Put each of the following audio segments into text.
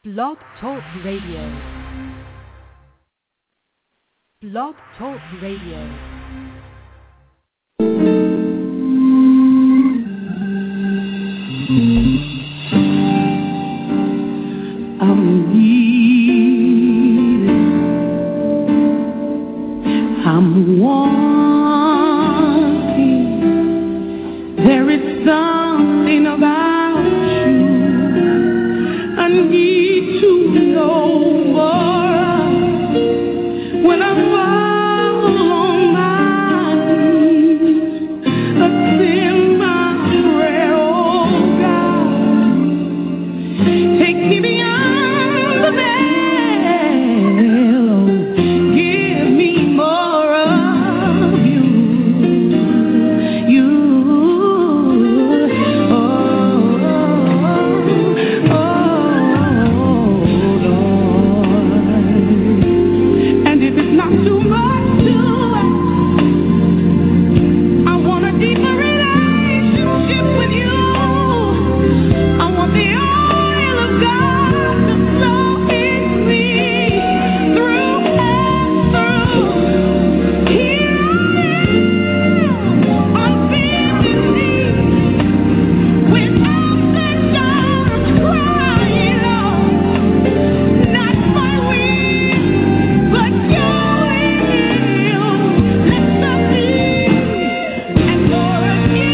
Blog Talk Radio. Blog Talk Radio. I'm wanting. There is something about you I need to know more. When I fall on my knees, send my prayer, oh God, take me beyond the veil, give me more of you, Lord. And if it's not too much to ask, I want a deeper relationship with you. I want the oil of God to flow in me through and through. Here I am, on bended knee, without the doubt of crying out, not my will, but your will. Let there be and more of you.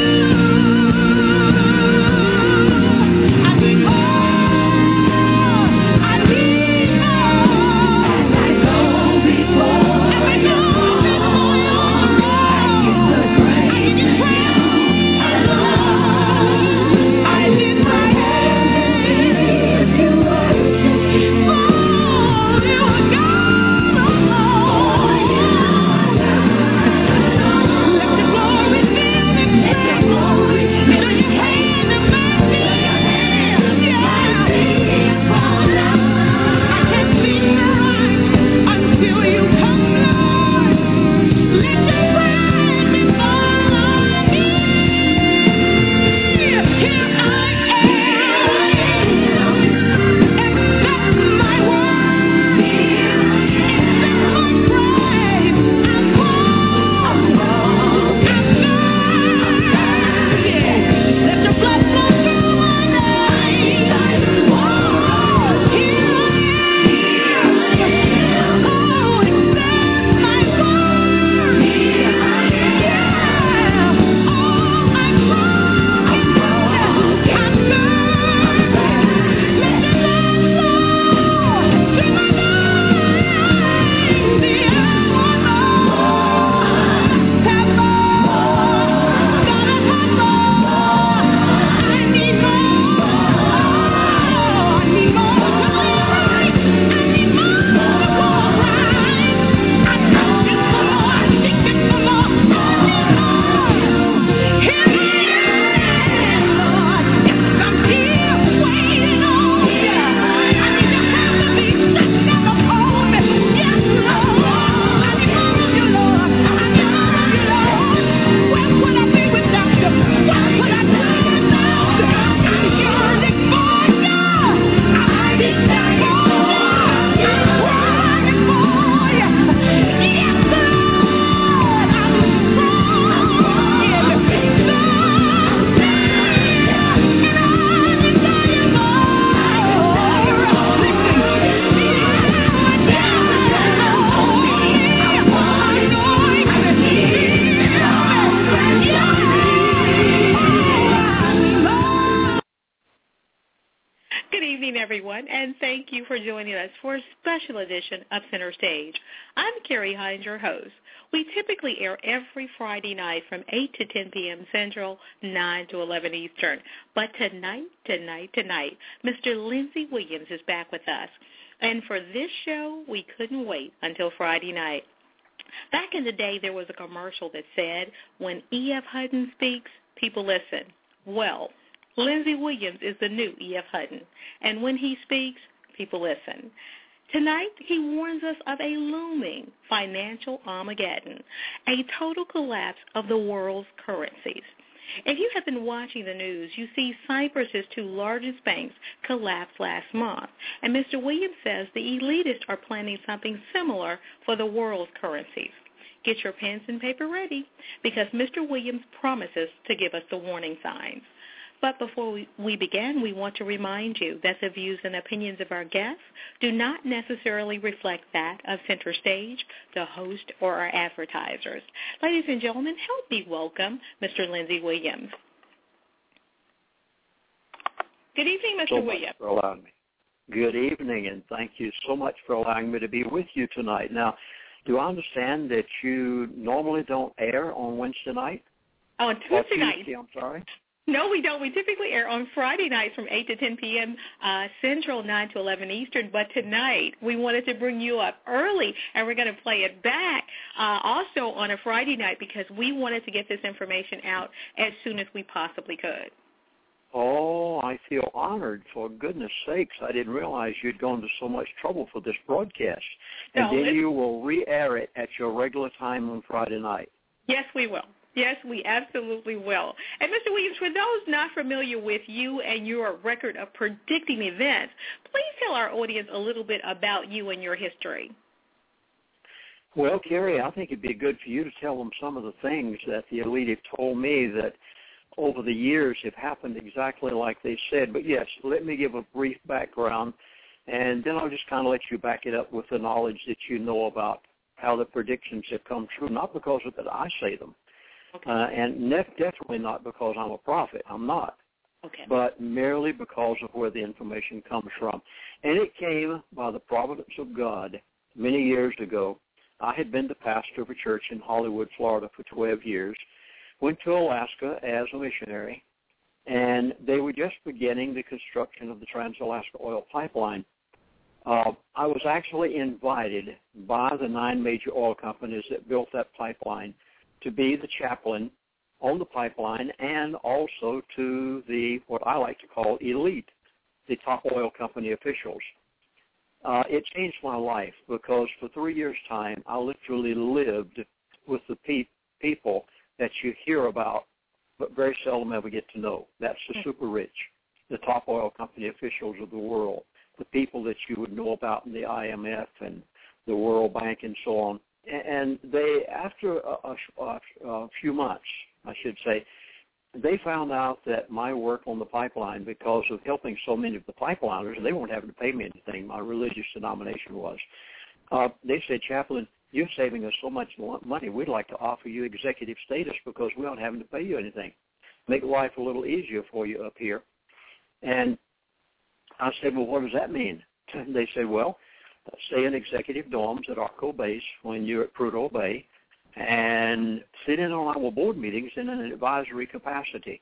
I need more. I need more. As I go before you, I give the praise to you alone. I lift my hands to worship you. For you are God alone. Let your glory fill this place. Fill your hand and mercy. I can't sleep right until you come, Lord. Let your praise be all I need. Here I am. Accept my worship. Accept my praise. I'm full. I'm thirsty. Let your blood flow through my veins. Oh, here I am. Oh, accept my worship. Yeah. Oh, I'm broken. I'm thirsty. Let your blood flow through my veins. Yeah. Have more. Gotta have more. I need more. I need more to live right. I need more to go right. I'm asking for more. I'm seeking for more. I need more. Here I am, Lord. Yes, I'm here waiting on you. I need your hand to be stretched out upon me. Yes, Lord. I need more of you, Lord. I need more of you, Lord. Where would I be without you? What would I do without you? I'm yearning for you. I'm desperate for you. I'm crying for you. Yes, Lord. I'm strong. Yeah. So tired, and I desire more. Listen, Good evening, everyone, and thank you for joining us for a special edition of Center Stage. I'm Carrie Hines, your host. We typically air every Friday night from 8 to 10 p.m. Central, 9 to 11 Eastern. But tonight, Mr. Lindsey Williams is back with us. And for this show, we couldn't wait until Friday night. Back in the day, there was a commercial that said, when E.F. Hutton speaks, people listen. Well, Lindsey Williams is the new E.F. Hutton, and when he speaks, people listen. Tonight, he warns us of a looming financial Armageddon, a total collapse of the world's currencies. If you have been watching the news, you see Cyprus's two largest banks collapsed last month. And Mr. Williams says the elitists are planning something similar for the world's currencies. Get your pens and paper ready because Mr. Williams promises to give us the warning signs. But before we begin, we want to remind you that the views and opinions of our guests do not necessarily reflect that of Center Stage, the host, or our advertisers. Ladies and gentlemen, help me welcome Mr. Lindsey Williams. Good evening, Mr. Williams. For allowing me. Good evening, and thank you so much for allowing me to be with you tonight. Now, do I understand that you normally don't air on Wednesday night? On Tuesday night. I'm sorry. No, we don't. We typically air on Friday nights from 8 to 10 p.m. Central, 9 to 11 Eastern. But tonight we wanted to bring you up early, and we're going to play it back also on a Friday night because we wanted to get this information out as soon as we possibly could. Oh, I feel honored. For goodness sakes, I didn't realize you'd gone to so much trouble for this broadcast. And then you will re-air it at your regular time on Friday night. Yes, we will. Yes, we absolutely will. And Mr. Williams, for those not familiar with you and your record of predicting events, please tell our audience a little bit about you and your history. Well, Carrie, I think it'd be good for you to tell them some of the things that the elite have told me that over the years have happened exactly like they said. But, yes, let me give a brief background, and then I'll just kind of let you back it up with the knowledge that you know about how the predictions have come true, not because of that I say them. Okay. And definitely not because I'm a prophet. I'm not. Okay. But merely because of where the information comes from. And it came by the providence of God many years ago. I had been the pastor of a church in Hollywood, Florida for 12 years, went to Alaska as a missionary, and they were just beginning the construction of the Trans-Alaska Oil Pipeline. I was actually invited by the 9 major oil companies that built that pipeline to be the chaplain on the pipeline and also to the, what I like to call elite, the top oil company officials. It changed my life because for 3 years' time, I literally lived with the people that you hear about but very seldom ever get to know. That's the super rich, the top oil company officials of the world, the people that you would know about in the IMF and the World Bank and so on. And they, after a few months, I should say, they found out that my work on the pipeline, because of helping so many of the pipeliners, they weren't having to pay me anything, my religious denomination was. They said, Chaplain, you're saving us so much money, we'd like to offer you executive status because we aren't having to pay you anything. Make life a little easier for you up here. And I said, well, what does that mean? And they said, well, stay in executive dorms at Arco Base when you're at Prudhoe Bay and sit in on our board meetings in an advisory capacity.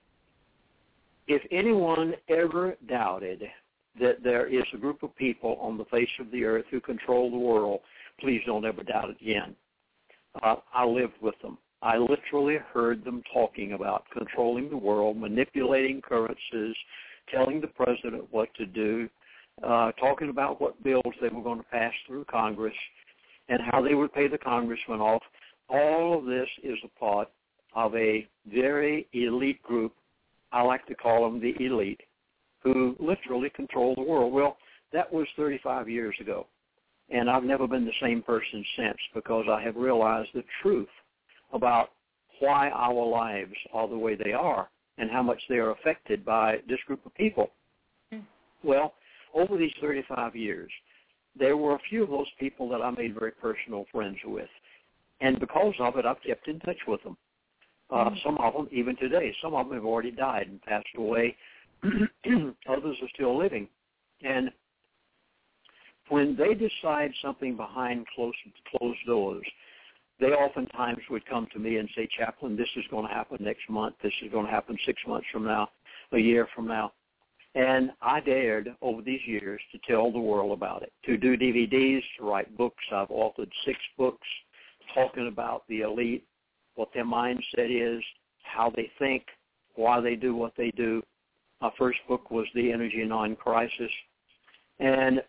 If anyone ever doubted that there is a group of people on the face of the earth who control the world, please don't ever doubt it again. I lived with them. I literally heard them talking about controlling the world, manipulating currencies, telling the president what to do, talking about what bills they were going to pass through Congress and how they would pay the congressman off. All of this is a part of a very elite group, I like to call them the elite, who literally control the world. Well, that was 35 years ago, and I've never been the same person since because I have realized the truth about why our lives are the way they are and how much they are affected by this group of people. Well, over these 35 years, there were a few of those people that I made very personal friends with. And because of it, I've kept in touch with them. Some of them, even today, some of them have already died and passed away. Others are still living. And when they decide something behind closed doors, they oftentimes would come to me and say, Chaplain, this is going to happen next month. This is going to happen 6 months from now, a year from now. And I dared over these years to tell the world about it, to do DVDs, to write books. I've authored 6 books talking about the elite, what their mindset is, how they think, why they do what they do. My first book was The Energy Non-Crisis. And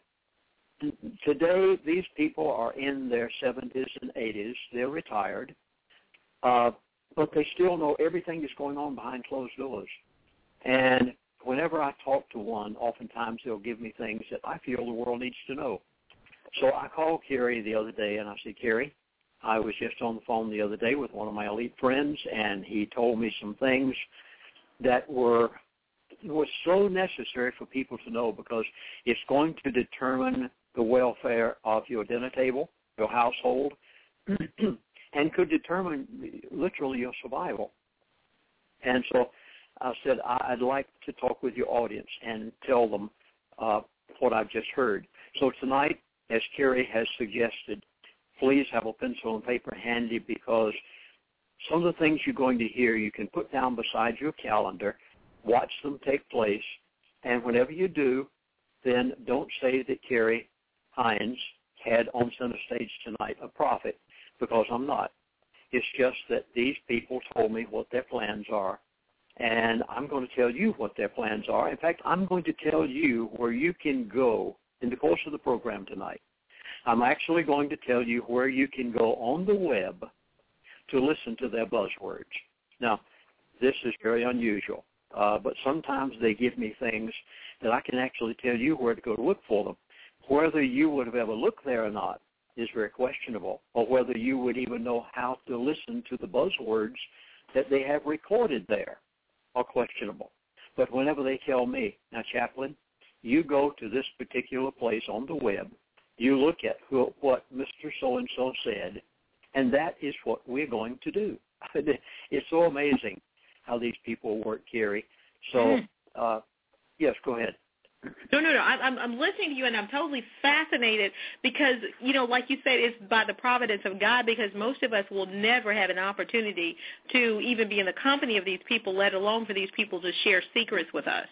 today, these people are in their 70s and 80s. They're retired. but they still know everything that's going on behind closed doors. And whenever I talk to one, oftentimes they'll give me things that I feel the world needs to know. So I called Kerry the other day, and I said, Kerry, I was just on the phone the other day with one of my elite friends, and he told me some things that was so necessary for people to know, because it's going to determine the welfare of your dinner table, your household, and could determine literally your survival. And so I said, I'd like to talk with your audience and tell them what I've just heard. So tonight, as Kerry has suggested, please have a pencil and paper handy, because some of the things you're going to hear you can put down beside your calendar, watch them take place, and whenever you do, then don't say that Kerry Hines had on center stage tonight a prophet, because I'm not. It's just that these people told me what their plans are, and I'm going to tell you what their plans are. In fact, I'm going to tell you where you can go in the course of the program tonight. I'm actually going to tell you where you can go on the web to listen to their buzzwords. Now, this is very unusual, but sometimes they give me things that I can actually tell you where to go to look for them. Whether you would have ever looked there or not is very questionable, or whether you would even know how to listen to the buzzwords that they have recorded there are questionable. But whenever they tell me, now, Chaplain, you go to this particular place on the web, you look at what Mr. So-and-so said, and that is what we're going to do. It's so amazing how these people work, Kerry. So, yes, go ahead. No. I'm listening to you, and I'm totally fascinated because, like you said, it's by the providence of God, because most of us will never have an opportunity to even be in the company of these people, let alone for these people to share secrets with us.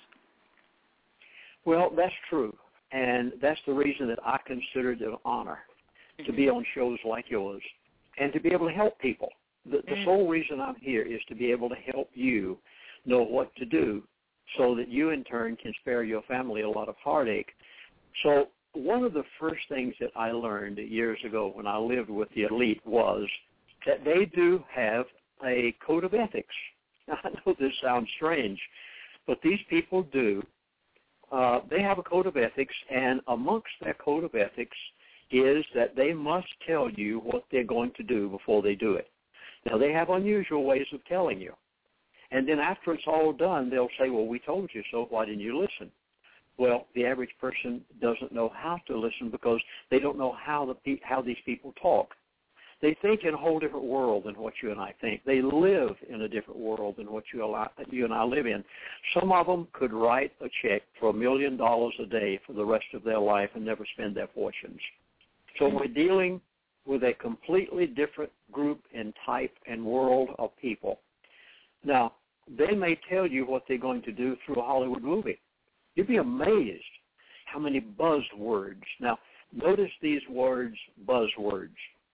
Well, that's true, and that's the reason that I consider it an honor to be on shows like yours and to be able to help people. The sole reason I'm here is to be able to help you know what to do, so that you, in turn, can spare your family a lot of heartache. So one of the first things that I learned years ago when I lived with the elite was that they do have a code of ethics. Now, I know this sounds strange, but these people do. They have a code of ethics, and amongst their code of ethics is that they must tell you what they're going to do before they do it. Now, they have unusual ways of telling you. And then after it's all done, they'll say, well, we told you so, why didn't you listen? Well, the average person doesn't know how to listen, because they don't know how these people talk. They think in a whole different world than what you and I think. They live in a different world than what you and I live in. Some of them could write a check for $1 million a day for the rest of their life and never spend their fortunes. So we're dealing with a completely different group and type and world of people. Now, they may tell you what they're going to do through a Hollywood movie. You'd be amazed how many buzzwords. Now, notice these words, buzzwords.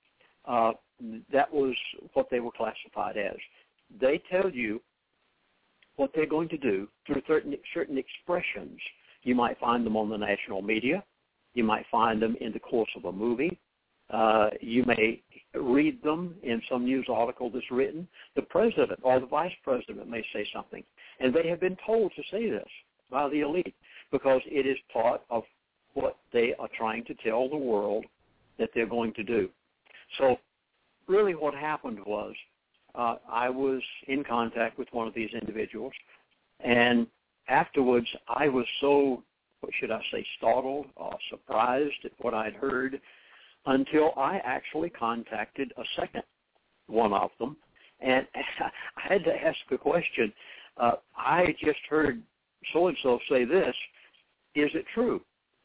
That was what they were classified as. They tell you what they're going to do through certain expressions. You might find them on the national media. You might find them in the course of a movie. You may read them in some news article that's written. The president or the vice president may say something, and they have been told to say this by the elite, because it is part of what they are trying to tell the world that they're going to do. So really what happened was I was in contact with one of these individuals, and afterwards I was so, what should I say, startled or surprised at what I'd heard, until I actually contacted a second one of them, and I had to ask the question, I just heard so-and-so say this, is it true?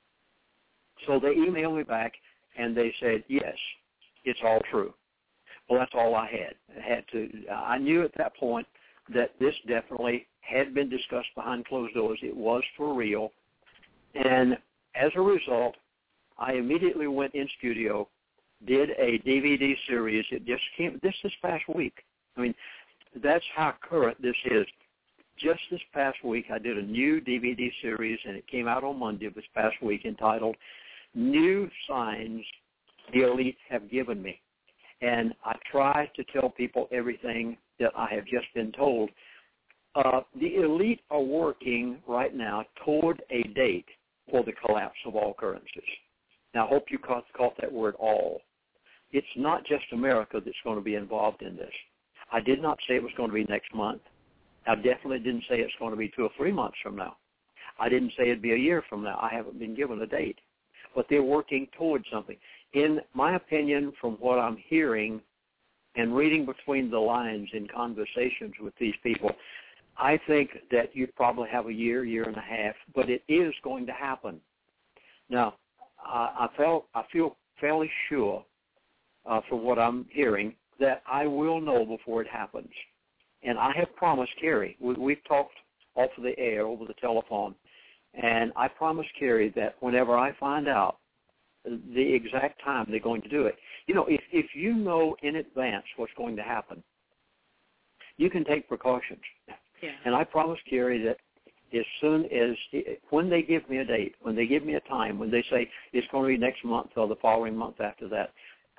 So they emailed me back, and they said, yes, it's all true. Well, that's all I had. I knew at that point that this definitely had been discussed behind closed doors. It was for real, and as a result, I immediately went in studio, did a DVD series. It just came this past week. I mean, that's how current this is. Just this past week, I did a new DVD series, and it came out on Monday of this past week, entitled New Signs the Elite Have Given Me. And I try to tell people everything that I have just been told. The elite are working right now toward a date for the collapse of all currencies. Now, I hope you caught that word all. It's not just America that's going to be involved in this. I did not say it was going to be next month. I definitely didn't say it's going to be 2 or 3 months from now. I didn't say it'd be a year from now. I haven't been given a date. But they're working towards something. In my opinion, from what I'm hearing and reading between the lines in conversations with these people, I think that you'd probably have a year, year and a half, but it is going to happen. Now, I feel fairly sure, from what I'm hearing, that I will know before it happens. And I have promised Carrie, we've talked off of the air, over the telephone, and I promised Carrie that whenever I find out the exact time they're going to do it, you know, if you know in advance what's going to happen, you can take precautions. Yeah. And I promised Carrie that as soon as, when they give me a date, when they give me a time, when they say it's going to be next month or the following month after that,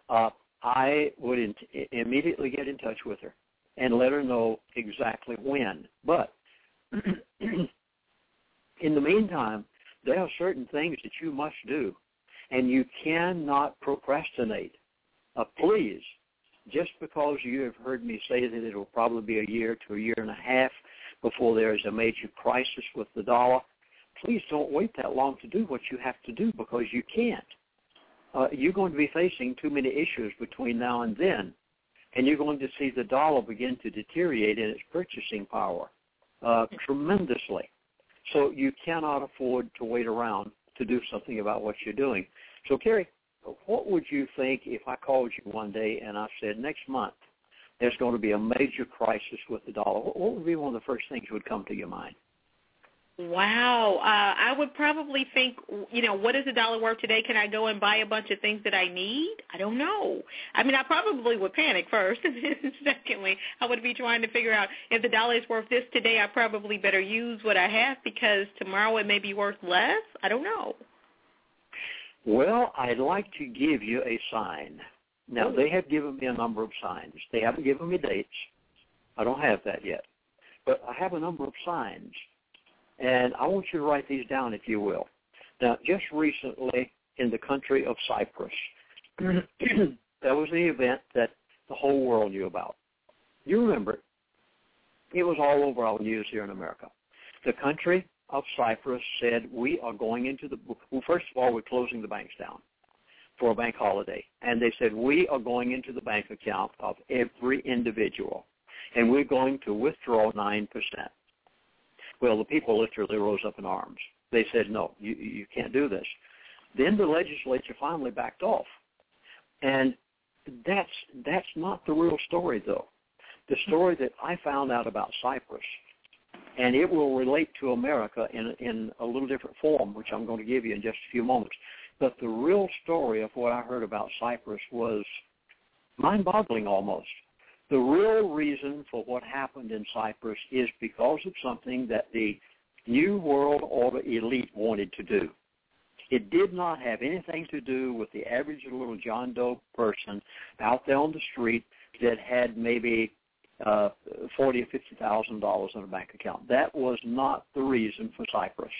I would immediately get in touch with her and let her know exactly when. But in the meantime, there are certain things that you must do, and you cannot procrastinate. Please, just because you have heard me say that it will probably be a year to a year and a half before there is a major crisis with the dollar, please don't wait that long to do what you have to do, because you can't. You're going to be facing too many issues between now and then, and you're going to see the dollar begin to deteriorate in its purchasing power tremendously. So you cannot afford to wait around to do something about what you're doing. So, Carrie, what would you think if I called you one day and I said, next month there's going to be a major crisis with the dollar? What would be one of the first things that would come to your mind? Wow. I would probably think, you know, what is the dollar worth today? Can I go and buy a bunch of things that I need? I don't know. I mean, I probably would panic first. And then secondly, I would be trying to figure out if the dollar is worth this today, I probably better use what I have because tomorrow it may be worth less. I don't know. Well, I'd like to give you a sign. Now, they have given me a number of signs. They haven't given me dates. I don't have that yet. But I have a number of signs. And I want you to write these down, if you will. Now, just recently in the country of Cyprus, there was an event that the whole world knew about. You remember it. It was all over our news here in America. The country of Cyprus said, we are going into well, first of all, we're closing the banks down for a bank holiday. And they said, we are going into the bank account of every individual, and we're going to withdraw 9%. Well, the people literally rose up in arms. They said, no, you can't do this. Then the legislature finally backed off. And that's not the real story, though. The story that I found out about Cyprus, and it will relate to America in a little different form, which I'm going to give you in just a few moments. But the real story of what I heard about Cyprus was mind-boggling almost. The real reason for what happened in Cyprus is because of something that the New World Order elite wanted to do. It did not have anything to do with the average little John Doe person out there on the street that had maybe $40,000 or $50,000 in a bank account. That was not the reason for Cyprus.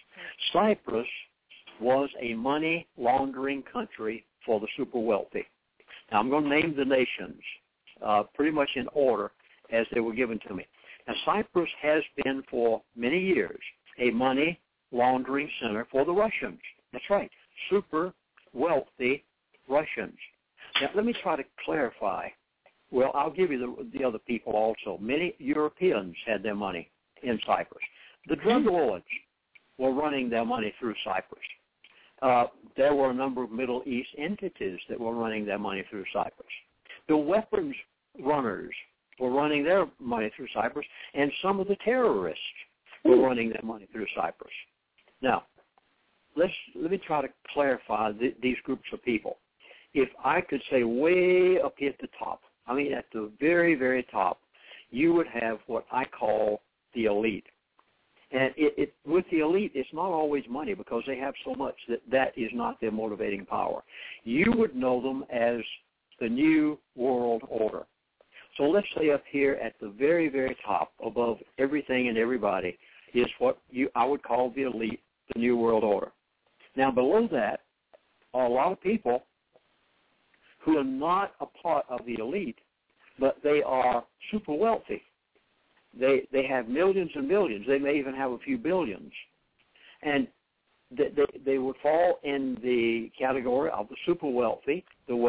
Cyprus was a money laundering country for the super wealthy. Now, I'm going to name the nations pretty much in order as they were given to me. Now, Cyprus has been for many years a money laundering center for the Russians. That's right, super wealthy Russians. Now, let me try to clarify. Well, I'll give you the other people also. Many Europeans had their money in Cyprus. The drug lords were running their money through Cyprus. There were a number of Middle East entities that were running their money through Cyprus. The weapons runners were running their money through Cyprus, and some of the terrorists were running their money through Cyprus. Now, let me try to clarify these groups of people. If I could say way up here at the top, I mean at the very, very top, you would have what I call the elite. And with the elite, it's not always money because they have so much that is not their motivating power. You would know them as the New World Order. So let's say up here at the very, very top, above everything and everybody, is what I would call the elite, the New World Order. Now, below that are a lot of people who are not a part of the elite, but they are super wealthy. They have millions and millions. They may even have a few billions. And they would fall in the category of the super wealthy,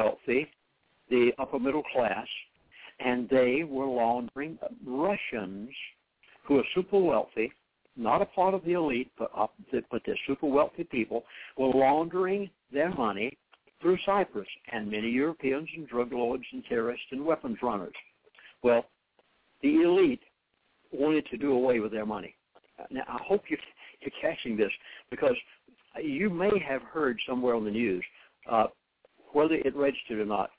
the upper middle class, and they were laundering Russians who are super wealthy, not a part of the elite, but they're super wealthy people, were laundering their money through Cyprus, and many Europeans and drug lords and terrorists and weapons runners. Well, the elite wanted to do away with their money. Now, I hope you're catching this, because you may have heard somewhere on the news, whether it registered or not,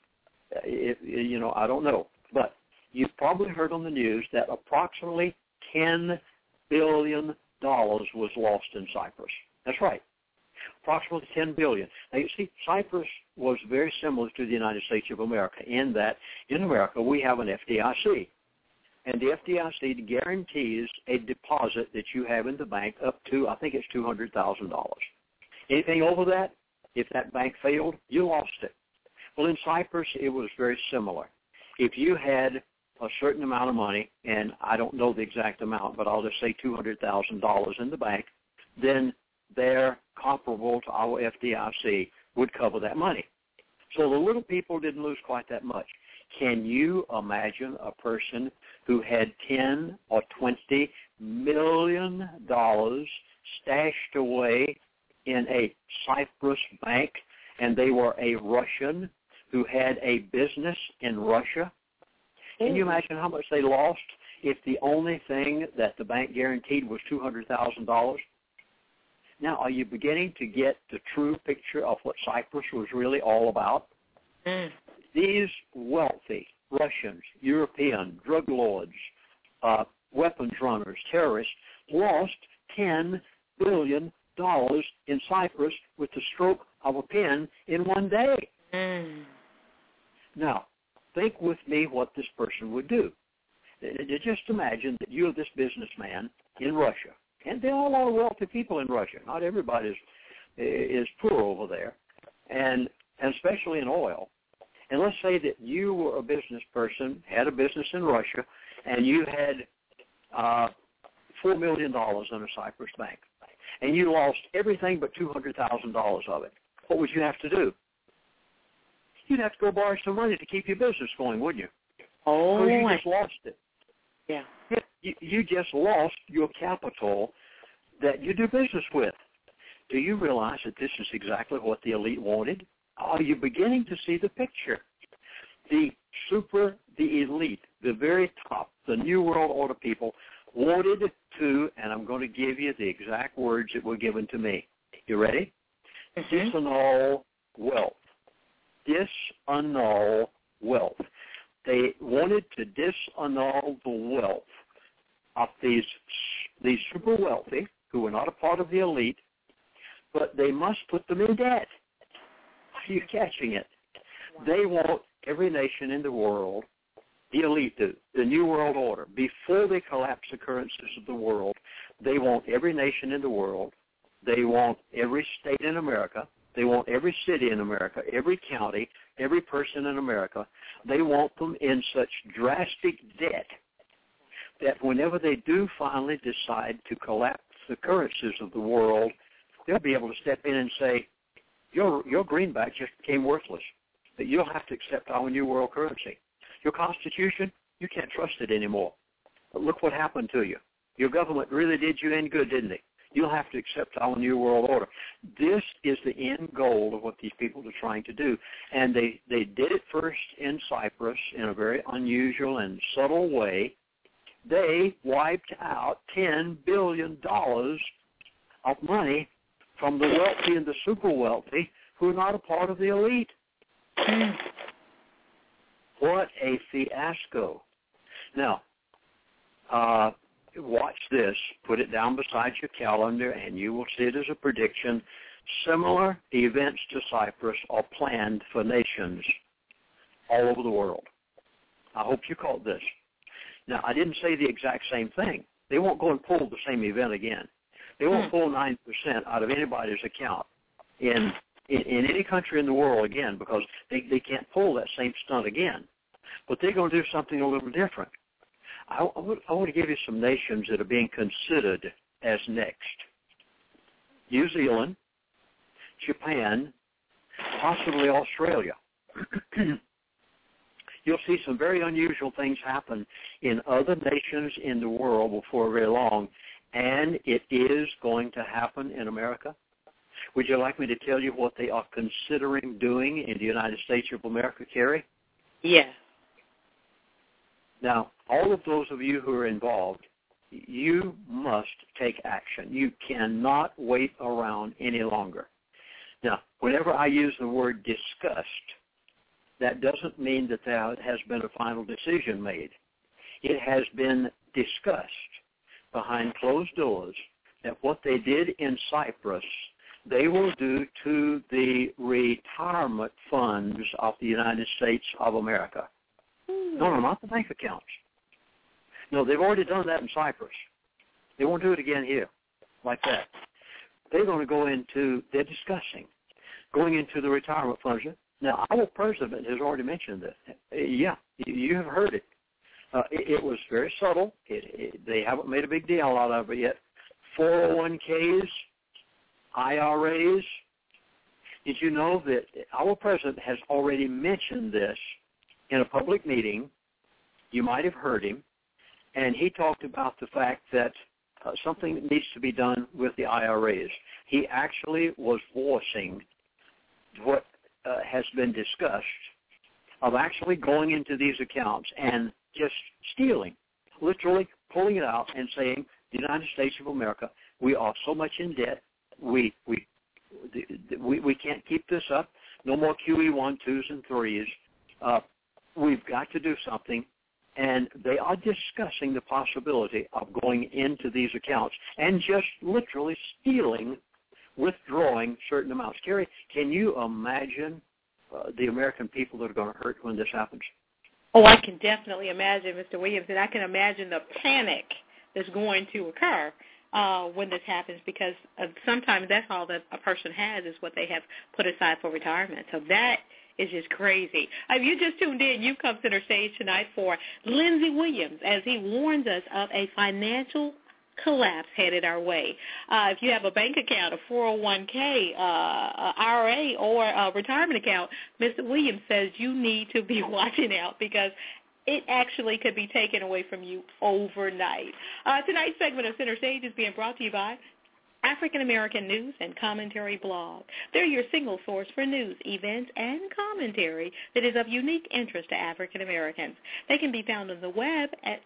I don't know. But you've probably heard on the news that approximately $10 billion was lost in Cyprus. That's right, approximately $10 billion. Now, you see, Cyprus was very similar to the United States of America in that in America we have an FDIC. And the FDIC guarantees a deposit that you have in the bank up to, I think it's $200,000. Anything over that, if that bank failed, you lost it. Well, in Cyprus, it was very similar. If you had a certain amount of money, and I don't know the exact amount, but I'll just say $200,000 in the bank, then their comparable to our FDIC would cover that money. So the little people didn't lose quite that much. Can you imagine a person who had $10 or $20 million stashed away in a Cyprus bank, and they were a Russian who had a business in Russia? Can you imagine how much they lost if the only thing that the bank guaranteed was $200,000? Now, are you beginning to get the true picture of what Cyprus was really all about? These wealthy Russians, European, drug lords, weapons runners, terrorists, lost $10 billion in Cyprus with the stroke of a pen in one day. Now, think with me what this person would do. Just imagine that you're this businessman in Russia, and there are a lot of wealthy people in Russia. Not everybody is poor over there, and especially in oil. And let's say that you were a business person, had a business in Russia, and you had $4 million in a Cyprus bank, and you lost everything but $200,000 of it. What would you have to do? You'd have to go borrow some money to keep your business going, wouldn't you? Oh, because you just lost it. Yeah. You just lost your capital that you do business with. Do you realize that this is exactly what the elite wanted? Are you beginning to see the picture? The elite, the very top, the New World Order people wanted to, and I'm going to give you the exact words that were given to me. You ready? Disannul wealth. Disannul wealth. They wanted to disannul the wealth of these super wealthy who were not a part of the elite, but they must put them in debt. Are you catching it? Wow. They want every nation in the world, the elite do, the New World Order, before they collapse the currencies of the world, they want every nation in the world, they want every state in America, they want every city in America, every county, every person in America, they want them in such drastic debt that whenever they do finally decide to collapse the currencies of the world, they'll be able to step in and say, your greenback just became worthless, that you'll have to accept our new world currency. Your Constitution, you can't trust it anymore. But look what happened to you. Your government really did you in good, didn't they? You'll have to accept our new world order. This is the end goal of what these people are trying to do. And they did it first in Cyprus in a very unusual and subtle way. They wiped out $10 billion of money from the wealthy and the super wealthy who are not a part of the elite. What a fiasco. Now, watch this. Put it down beside your calendar, and you will see it as a prediction. Similar events to Cyprus are planned for nations all over the world. I hope you caught this. Now, I didn't say the exact same thing. They won't go and pull the same event again. They won't pull 9% out of anybody's account in any country in the world again, because they can't pull that same stunt again. But they're going to do something a little different. I want to give you some nations that are being considered as next. New Zealand, Japan, possibly Australia. You'll see some very unusual things happen in other nations in the world before very long, and it is going to happen in America. Would you like me to tell you what they are considering doing in the United States of America, Carrie? Yes. Now, all of those of you who are involved, you must take action. You cannot wait around any longer. Now, whenever I use the word discussed, that doesn't mean that there has been a final decision made. It has been discussed behind closed doors that what they did in Cyprus, they will do to the retirement funds of the United States of America. No, not the bank accounts. No, they've already done that in Cyprus. They won't do it again here like that. They're going to go into, they're discussing, going into the retirement funds. Now, our president has already mentioned this. Yeah, you have heard it. It was very subtle. They haven't made a big deal out of it yet. 401ks, IRAs. Did you know that our president has already mentioned this in a public meeting? You might have heard him. And he talked about the fact that something needs to be done with the IRAs. He actually was voicing what has been discussed of actually going into these accounts and just stealing, literally pulling it out and saying, the United States of America, we are so much in debt, we can't keep this up. No more QE1, 2s, and 3s. We've got to do something. And they are discussing the possibility of going into these accounts and just literally stealing, withdrawing certain amounts. Carrie, can you imagine the American people that are going to hurt when this happens? Oh, I can definitely imagine, Mr. Williams, and I can imagine the panic that's going to occur when this happens, because sometimes that's all that a person has is what they have put aside for retirement. So that is just crazy. If you just tuned in, you come center stage tonight for Lindsey Williams as he warns us of a financial collapse headed our way. If you have a bank account, a 401k, IRA, or a retirement account, Mr. Williams says you need to be watching out because it actually could be taken away from you overnight. Tonight's segment of Center Stage is being brought to you by African American News and Commentary Blog. They're your single source for news, events, and commentary that is of unique interest to African Americans. They can be found on the web at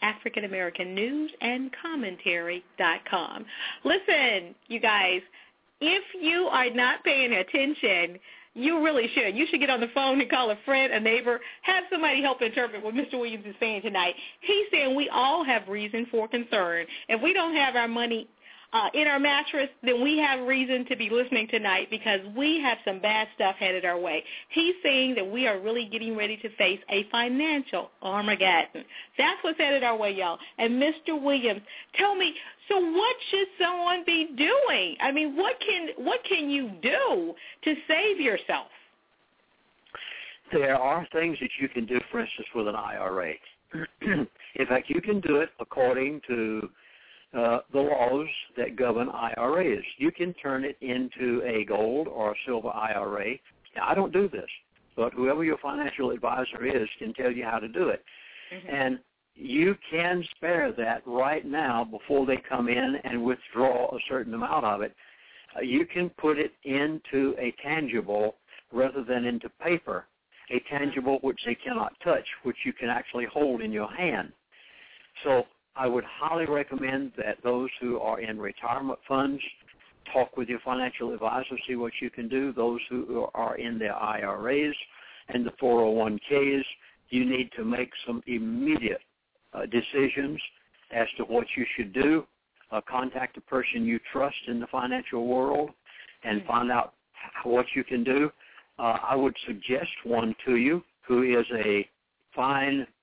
AfricanAmericanNewsAndCommentary.com. Listen, you guys, if you are not paying attention, you really should. You should get on the phone and call a friend, a neighbor, have somebody help interpret what Mr. Williams is saying tonight. He's saying we all have reason for concern. If we don't have our money in our mattress, then we have reason to be listening tonight because we have some bad stuff headed our way. He's saying that we are really getting ready to face a financial Armageddon. That's what's headed our way, y'all. And Mr. Williams, tell me, so what should someone be doing? I mean, what can you do to save yourself? There are things that you can do, for instance, with an IRA. In fact, you can do it according to the laws that govern IRAs. You can turn it into a gold or a silver IRA. Now, I don't do this, but whoever your financial advisor is can tell you how to do it. Mm-hmm. And you can spare that right now before they come in and withdraw a certain amount of it. You can put it into a tangible rather than into paper, a tangible which they cannot touch, which you can actually hold in your hand. So I would highly recommend that those who are in retirement funds talk with your financial advisor, see what you can do. Those who are in their IRAs and the 401ks, you need to make some immediate decisions as to what you should do. Contact a person you trust in the financial world and find out what you can do. I would suggest one to you who is a fine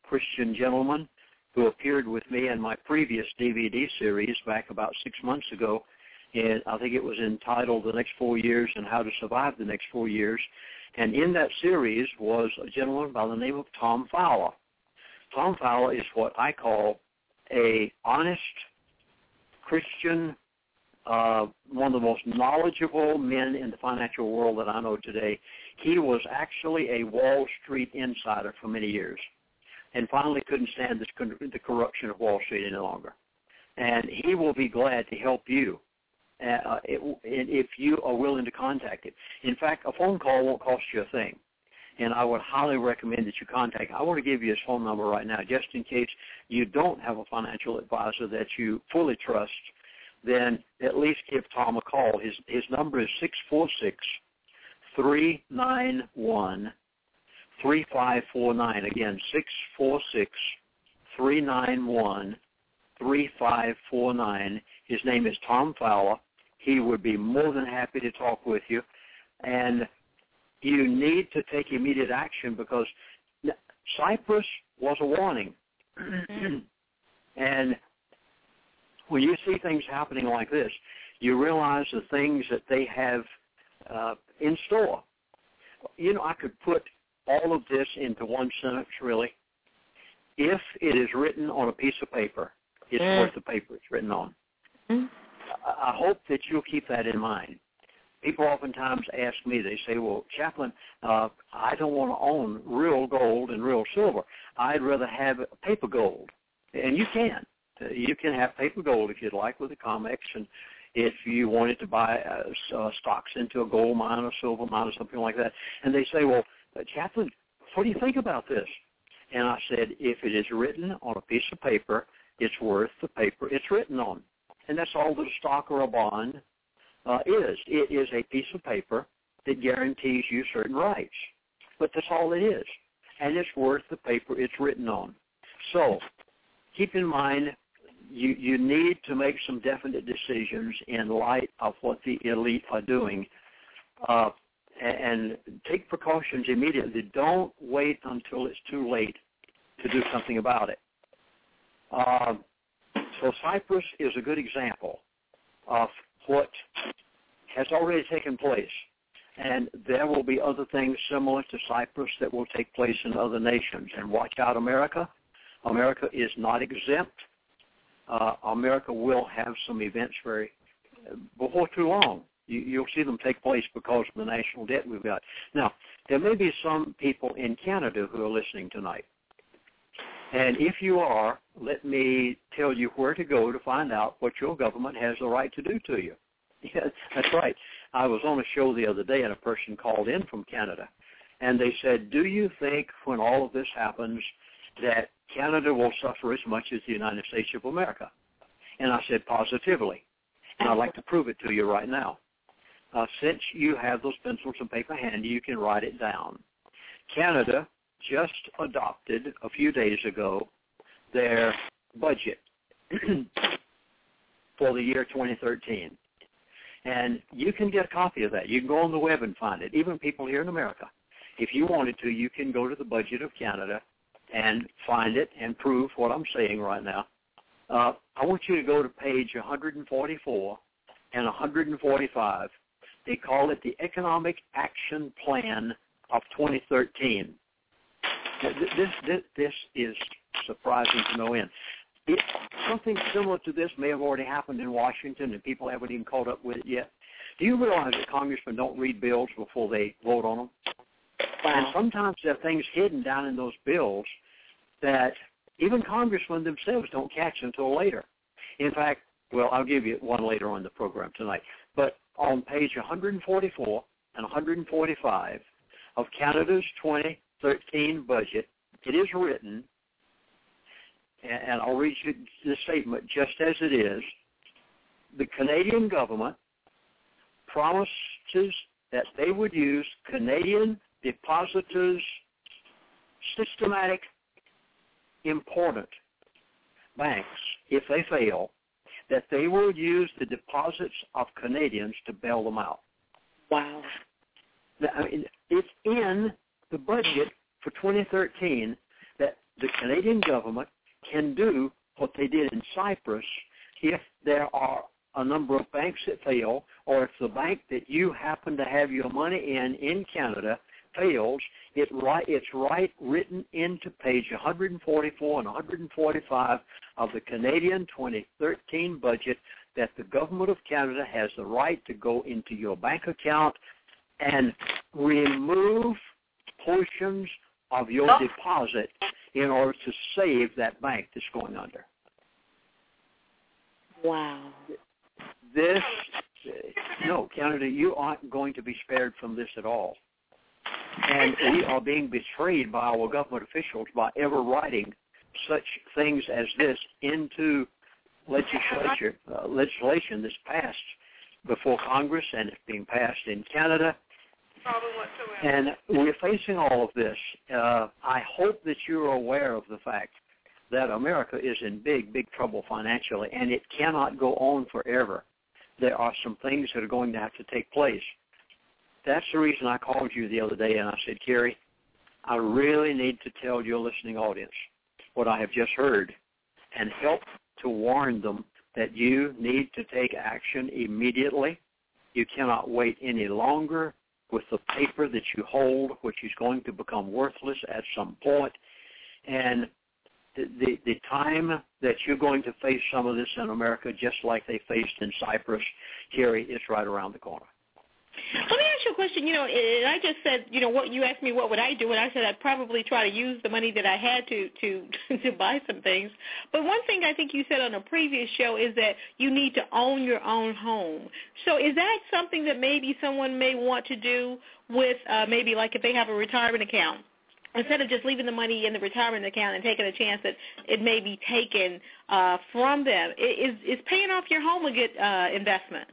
Christian gentleman who appeared with me in my previous DVD series back about 6 months ago. And I think it was entitled The Next 4 Years and How to Survive the Next 4 Years. And in that series was a gentleman by the name of Tom Fowler. Tom Fowler is what I call a honest Christian, one of the most knowledgeable men in the financial world that I know today. He was actually a Wall Street insider for many years and finally couldn't stand the corruption of Wall Street any longer. And he will be glad to help you if you are willing to contact him. In fact, a phone call won't cost you a thing, and I would highly recommend that you contact him. I want to give you his phone number right now, just in case you don't have a financial advisor that you fully trust. Then at least give Tom a call. His number is 646-391-3549. Again, 646-391-3549. His name is Tom Fowler. He would be more than happy to talk with you. And you need to take immediate action because Cyprus was a warning. And when you see things happening like this, you realize the things that they have in store. You know, I could put all of this into one sentence, really. If it is written on a piece of paper, it's worth the paper it's written on. I hope that you'll keep that in mind. People oftentimes ask me, they say, well, Chaplain, I don't want to own real gold and real silver. I'd rather have paper gold. And you can. You can have paper gold if you'd like with the COMEX, and if you wanted to buy stocks into a gold mine or silver mine or something like that. And they say, well, Chaplain, what do you think about this? And I said, if it is written on a piece of paper, it's worth the paper it's written on. And that's all that a stock or a bond is. It is a piece of paper that guarantees you certain rights. But that's all it is. And it's worth the paper it's written on. So keep in mind, you need to make some definite decisions in light of what the elite are doing. And take precautions immediately. Don't wait until it's too late to do something about it. So Cyprus is a good example of what has already taken place. And there will be other things similar to Cyprus that will take place in other nations. And watch out, America. America is not exempt. America will have some events before too long. You'll see them take place because of the national debt we've got. Now, there may be some people in Canada who are listening tonight. And if you are, let me tell you where to go to find out what your government has the right to do to you. Yeah, that's right. I was on a show the other day, and a person called in from Canada. And they said, do you think when all of this happens that Canada will suffer as much as the United States of America? And I said, positively. And I'd like to prove it to you right now. Since you have those pencils and paper handy, you can write it down. Canada just adopted a few days ago their budget for the year 2013. And you can get a copy of that. You can go on the web and find it, even people here in America. If you wanted to, you can go to the budget of Canada and find it and prove what I'm saying right now. I want you to go to page 144 and 145. They call it the Economic Action Plan of 2013. This is surprising to no end. Something similar to this may have already happened in Washington, and people haven't even caught up with it yet. Do you realize that congressmen don't read bills before they vote on them? Wow. And sometimes there are things hidden down in those bills that even congressmen themselves don't catch until later. In fact, well, I'll give you one later on in the program tonight. But on page 144 and 145 of Canada's 2013 budget, it is written, and I'll read you the statement just as it is. The Canadian government promises that they would use Canadian depositors' systematic, important banks, if they fail, that they will use the deposits of Canadians to bail them out. Wow. I mean, it's in the budget for 2013 that the Canadian government can do what they did in Cyprus if there are a number of banks that fail, or if the bank that you happen to have your money in Canada fails, it's written into page 144 and 145 of the Canadian 2013 budget that the government of Canada has the right to go into your bank account and remove portions of your deposit in order to save that bank that's going under. Wow. No, Canada, you aren't going to be spared from this at all. And we are being betrayed by our government officials by ever writing such things as this into legislation that's passed before Congress, and it's being passed in Canada. And we're facing all of this. I hope that you're aware of the fact that America is in big, big trouble financially, and it cannot go on forever. There are some things that are going to have to take place. That's the reason I called you the other day, and I said, Kerry, I really need to tell your listening audience what I have just heard and help to warn them that you need to take action immediately. You cannot wait any longer with the paper that you hold, which is going to become worthless at some point. And the time that you're going to face some of this in America, just like they faced in Cyprus, Kerry, is right around the corner. Let me ask you a question. And I just said, what you asked me, what would I do? And I said I'd probably try to use the money that I had to buy some things. But one thing I think you said on a previous show is that you need to own your own home. So is that something that maybe someone may want to do with maybe like if they have a retirement account? Instead of just leaving the money in the retirement account and taking a chance that it may be taken from them, is paying off your home a good investment?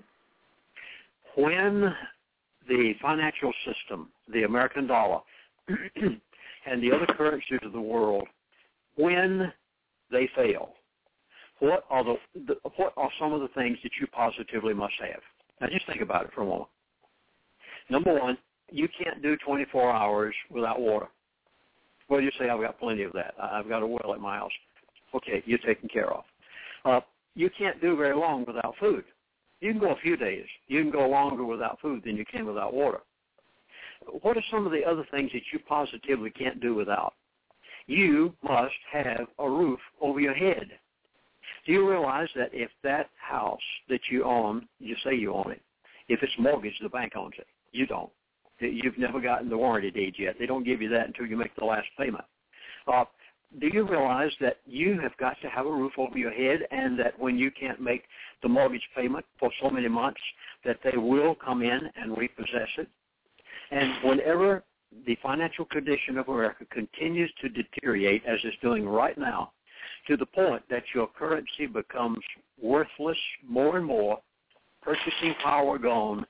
When the financial system, the American dollar, and the other currencies of the world, when they fail, what are some of the things that you positively must have? Now, just think about it for a moment. Number one, you can't do 24 hours without water. Well, you say, I've got plenty of that. I've got a well at my house. Okay, you're taken care of. You can't do very long without food. You can go a few days. You can go longer without food than you can without water. What are some of the other things that you positively can't do without? You must have a roof over your head. Do you realize that if that house that you own, you say you own it, if it's mortgaged, the bank owns it. You don't. You've never gotten the warranty deed yet. They don't give you that until you make the last payment. Do you realize that you have got to have a roof over your head, and that when you can't make the mortgage payment for so many months, that they will come in and repossess it? And whenever the financial condition of America continues to deteriorate, as it's doing right now, to the point that your currency becomes worthless more and more, purchasing power gone,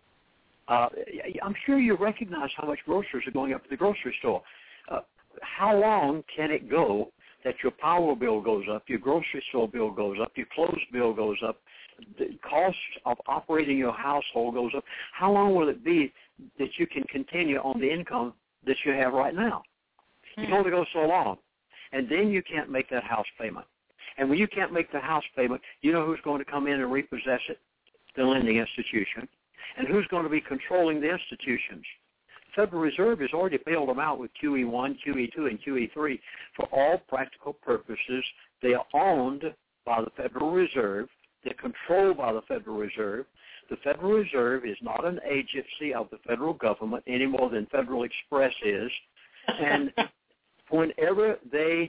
I'm sure you recognize how much groceries are going up at the grocery store. How long can it go that your power bill goes up, your grocery store bill goes up, your clothes bill goes up, the cost of operating your household goes up? How long will it be that you can continue on the income that you have right now? You can only go so long. And then you can't make that house payment. And when you can't make the house payment, you know who's going to come in and repossess it? The lending institution. And who's going to be controlling the institutions? The Federal Reserve has already bailed them out with QE1, QE2, and QE3. For all practical purposes, they are owned by the Federal Reserve. They're controlled by the Federal Reserve. The Federal Reserve is not an agency of the federal government any more than Federal Express is. And whenever they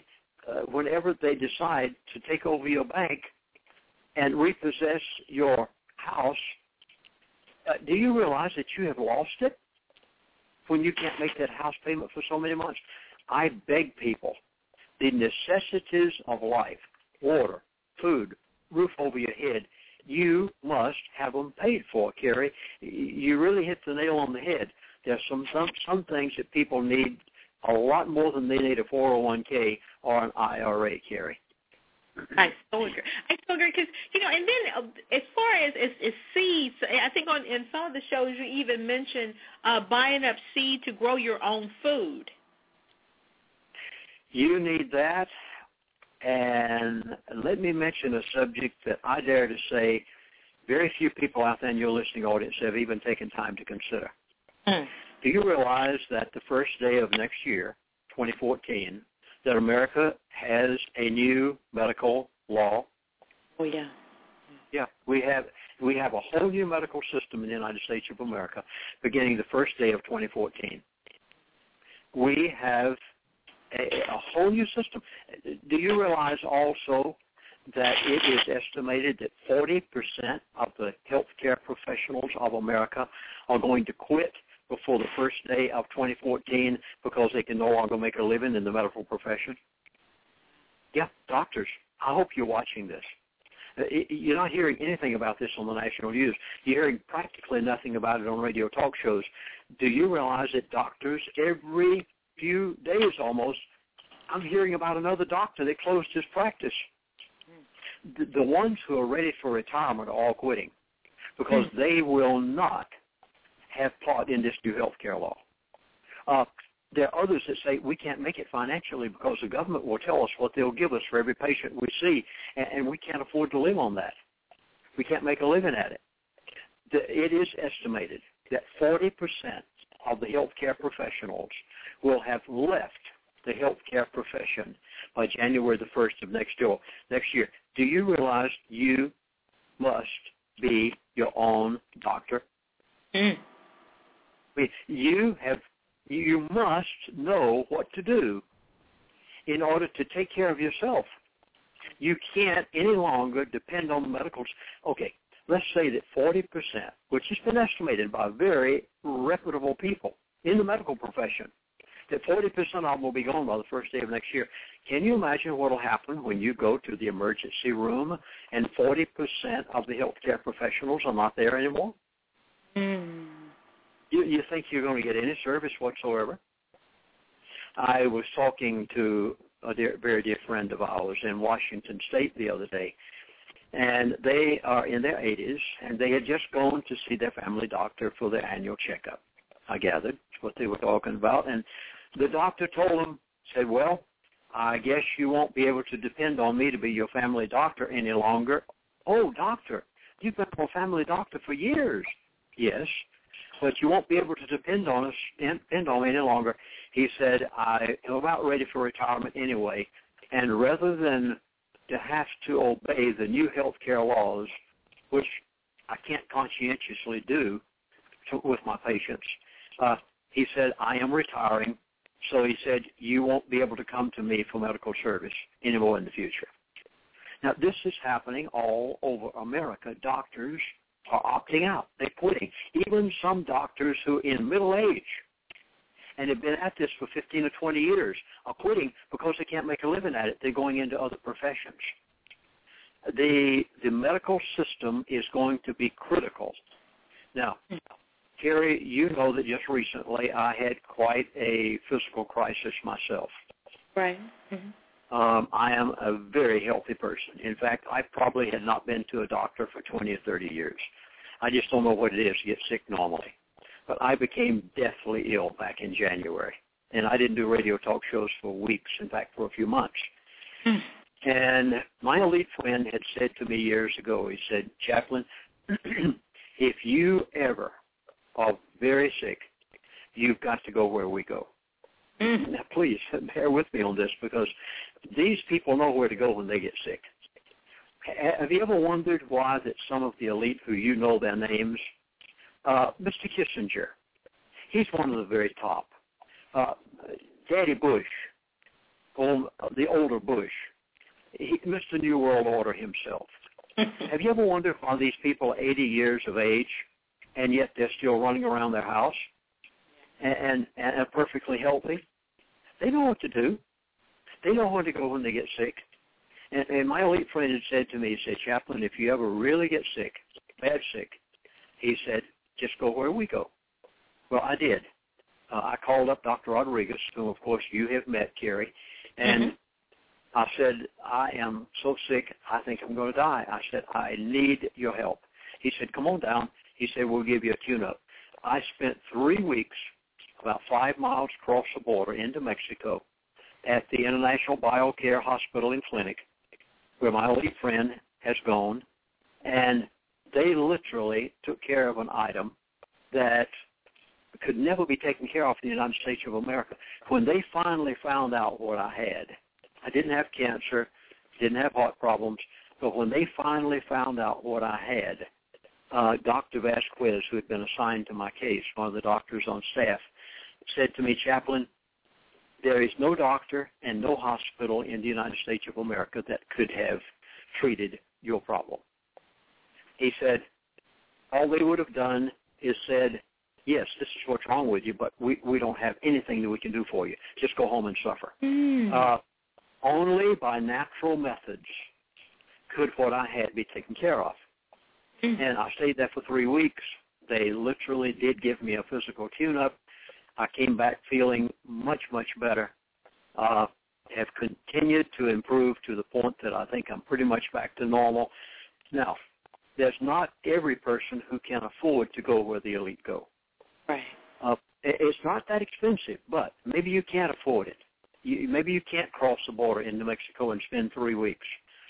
decide to take over your bank and repossess your house, do you realize that you have lost it when you can't make that house payment for so many months? I beg people, the necessities of life, water, food, roof over your head, you must have them paid for, Kerry. You really hit the nail on the head. There's some things that people need a lot more than they need a 401k or an IRA, Kerry. I so agree because, and then as far as seeds, I think in some of the shows you even mentioned buying up seed to grow your own food. You need that. And let me mention a subject that I dare to say very few people out there in your listening audience have even taken time to consider. Do you realize that the first day of next year, 2014, that America has a new medical law? Oh, yeah. Yeah, we have a whole new medical system in the United States of America beginning the first day of 2014. We have a whole new system. Do you realize also that it is estimated that 40% of the healthcare professionals of America are going to quit before the first day of 2014 because they can no longer make a living in the medical profession? Yeah, doctors, I hope you're watching this. You're not hearing anything about this on the national news. You're hearing practically nothing about it on radio talk shows. Do you realize that doctors, every few days almost, I'm hearing about another doctor that closed his practice? The ones who are ready for retirement are all quitting because they will not have part in this new health care law. There are others that say we can't make it financially because the government will tell us what they'll give us for every patient we see, and we can't afford to live on that. We can't make a living at it. It is estimated that 40% of the healthcare professionals will have left the healthcare profession by January the 1st of next year. Do you realize you must be your own doctor? You must know what to do in order to take care of yourself. You can't any longer depend on the medicals. Okay, let's say that 40%, which has been estimated by very reputable people in the medical profession, that 40% of them will be gone by the first day of next year. Can you imagine what will happen when you go to the emergency room and 40% of the healthcare professionals are not there anymore? You think you're going to get any service whatsoever? I was talking to a very dear friend of ours in Washington State the other day, and they are in their 80s, and they had just gone to see their family doctor for their annual checkup. I gathered that's what they were talking about, and the doctor told them, said, well, I guess you won't be able to depend on me to be your family doctor any longer. Oh, doctor, you've been a family doctor for years. Yes, but you won't be able to depend on me any longer. He said, I am about ready for retirement anyway, and rather than to have to obey the new health care laws, which I can't conscientiously do with my patients, he said, I am retiring. So he said, you won't be able to come to me for medical service anymore in the future. Now, this is happening all over America. Doctors are opting out. They're quitting. Even some doctors who are in middle age and have been at this for 15 or 20 years are quitting because they can't make a living at it. They're going into other professions. The medical system is going to be critical. Now, Carrie, you know that just recently I had quite a physical crisis myself. Right. I am a very healthy person. In fact, I probably had not been to a doctor for 20 or 30 years. I just don't know what it is to get sick normally. But I became deathly ill back in January, and I didn't do radio talk shows for weeks, in fact, for a few months. And my elite friend had said to me years ago, he said, Chaplain, if you ever are very sick, you've got to go where we go. Now, please bear with me on this because these people know where to go when they get sick. Have you ever wondered why that some of the elite who you know their names, Mr. Kissinger, he's one of the very top. Daddy Bush, the older Bush, Mr. New World Order himself. Have you ever wondered why these people are 80 years of age and yet they're still running around their house and are perfectly healthy? They know what to do. They know where to go when they get sick. And my elite friend had said to me, he said, Chaplain, if you ever really get sick, bad sick, he said, just go where we go. Well, I did. I called up Dr. Rodriguez, whom, of course, you have met, Carrie, and I said, I am so sick, I think I'm going to die. I said, I need your help. He said, come on down. He said, we'll give you a tune-up. I spent 3 weeks, about 5 miles across the border into Mexico, at the International BioCare Hospital and Clinic, where my late friend has gone, and they literally took care of an item that could never be taken care of in the United States of America. When they finally found out what I had, I didn't have cancer, didn't have heart problems, but when they finally found out what I had, Dr. Vasquez, who had been assigned to my case, one of the doctors on staff, said to me, Chaplain, there is no doctor and no hospital in the United States of America that could have treated your problem. He said, all they would have done is said, yes, this is what's wrong with you, but we don't have anything that we can do for you. Just go home and suffer. Only by natural methods could what I had be taken care of. And I stayed there for 3 weeks. They literally did give me a physical tune-up. I came back feeling much, much better. Have continued to improve to the point that I think I'm pretty much back to normal. Now, there's not every person who can afford to go where the elite go. Right. It's not that expensive, but maybe you can't afford it. Maybe you can't cross the border into Mexico and spend 3 weeks.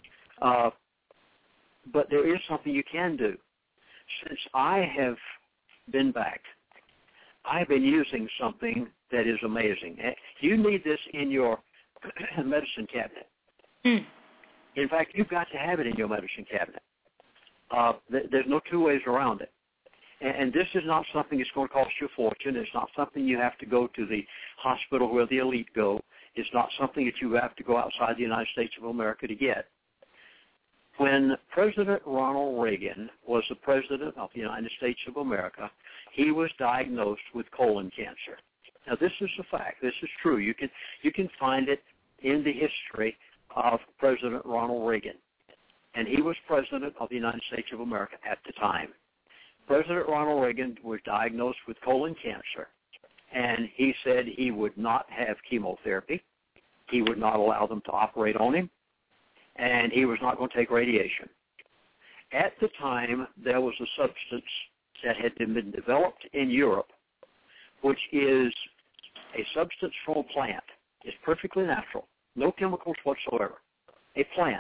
But there is something you can do. Since I have been back, I've been using something that is amazing. You need this in your medicine cabinet. In fact, you've got to have it in your medicine cabinet. There's no two ways around it. And this is not something that's going to cost you a fortune. It's not something you have to go to the hospital where the elite go. It's not something that you have to go outside the United States of America to get. When President Ronald Reagan was the president of the United States of America, he was diagnosed with colon cancer. Now, this is a fact. This is true. You can find it in the history of President Ronald Reagan. And he was president of the United States of America at the time. President Ronald Reagan was diagnosed with colon cancer, and he said he would not have chemotherapy. He would not allow them to operate on him, and he was not going to take radiation. At the time, there was a substance that had been developed in Europe, which is a substance from a plant. It's perfectly natural, no chemicals whatsoever, a plant.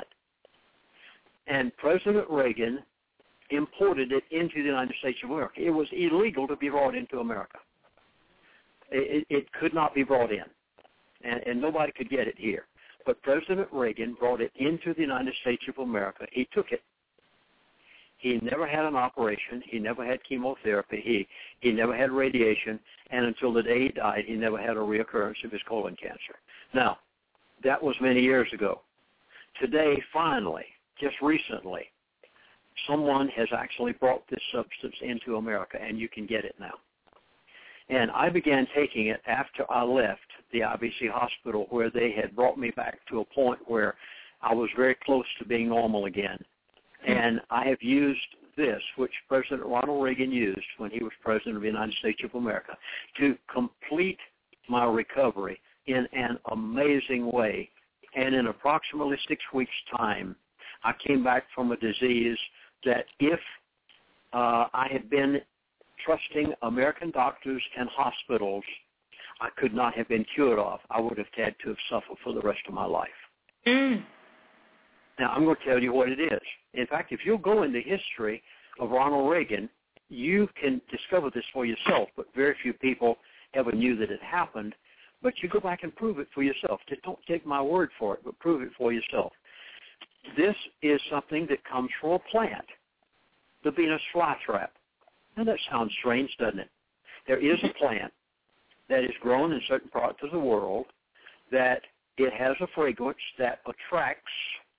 And President Reagan imported it into the United States of America. It was illegal to be brought into America. It could not be brought in, and nobody could get it here. But President Reagan brought it into the United States of America. He took it. He never had an operation. He never had chemotherapy. He never had radiation, and until the day he died, he never had a reoccurrence of his colon cancer. Now, that was many years ago. Today, finally, just recently, someone has actually brought this substance into America, and you can get it now. And I began taking it after I left the IBC hospital, where they had brought me back to a point where I was very close to being normal again. And I have used this, which President Ronald Reagan used when he was president of the United States of America, to complete my recovery in an amazing way. And in approximately 6 weeks' time, I came back from a disease that if I had been trusting American doctors and hospitals, I could not have been cured of. I would have had to have suffered for the rest of my life. Now, I'm going to tell you what it is. In fact, if you'll go into history of Ronald Reagan, you can discover this for yourself, but very few people ever knew that it happened. But you go back and prove it for yourself. Just don't take my word for it, but prove it for yourself. This is something that comes from a plant, the Venus flytrap. Now, that sounds strange, doesn't it? There is a plant that is grown in certain parts of the world that it has a fragrance that attracts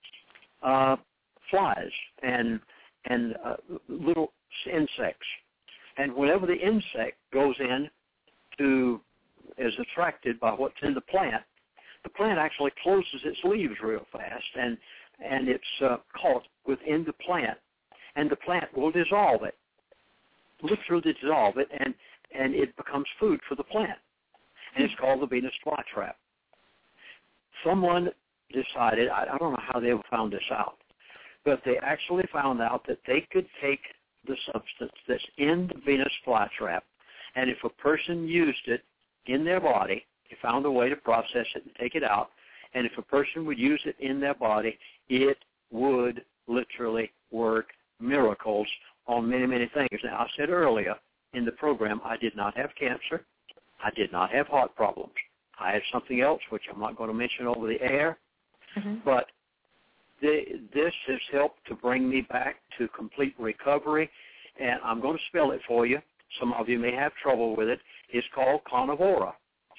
flies and little insects. And whenever the insect goes in is attracted by what's in the plant actually closes its leaves real fast, and it's caught within the plant, and the plant will dissolve it, literally dissolve it, and it becomes food for the plant. And it's called the Venus flytrap. Someone decided, I don't know how they found this out, but they actually found out that they could take the substance that's in the Venus flytrap, and if a person used it in their body, They found a way to process it and take it out. And if a person would use it in their body, it would literally work miracles on many, many things. Now, I said earlier in the program, I did not have cancer. I did not have heart problems. I had something else, which I'm not going to mention over the air. But this has helped to bring me back to complete recovery, and I'm going to spell it for you. Some of you may have trouble with it. It's called Carnivora,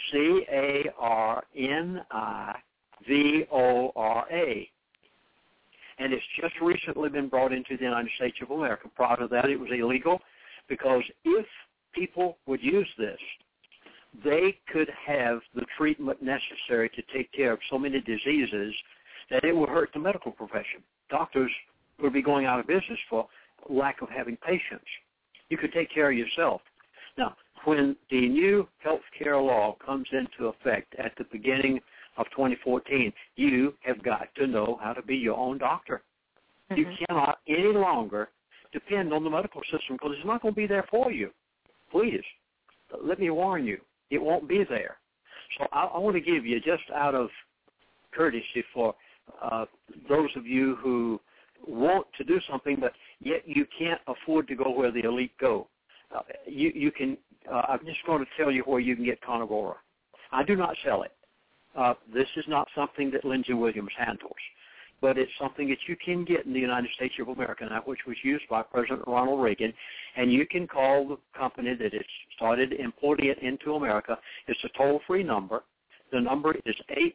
Carnivora. And it's just recently been brought into the United States of America. Prior to that, it was illegal, because if people would use this, they could have the treatment necessary to take care of so many diseases that it would hurt the medical profession. Doctors would be going out of business for lack of having patients. You could take care of yourself. Now, when the new health care law comes into effect at the beginning of 2014, you have got to know how to be your own doctor. You cannot any longer depend on the medical system, because it's not going to be there for you. Please, let me warn you, it won't be there. So I want to give you, just out of courtesy for those of you who want to do something, but yet you can't afford to go where the elite go. You can. I'm just going to tell you where you can get Carnivora. I do not sell it. This is not something that Lindsey Williams handles, but it's something that you can get in the United States of America now, which was used by President Ronald Reagan, and you can call the company that has started importing it into America. It's a toll-free number. The number is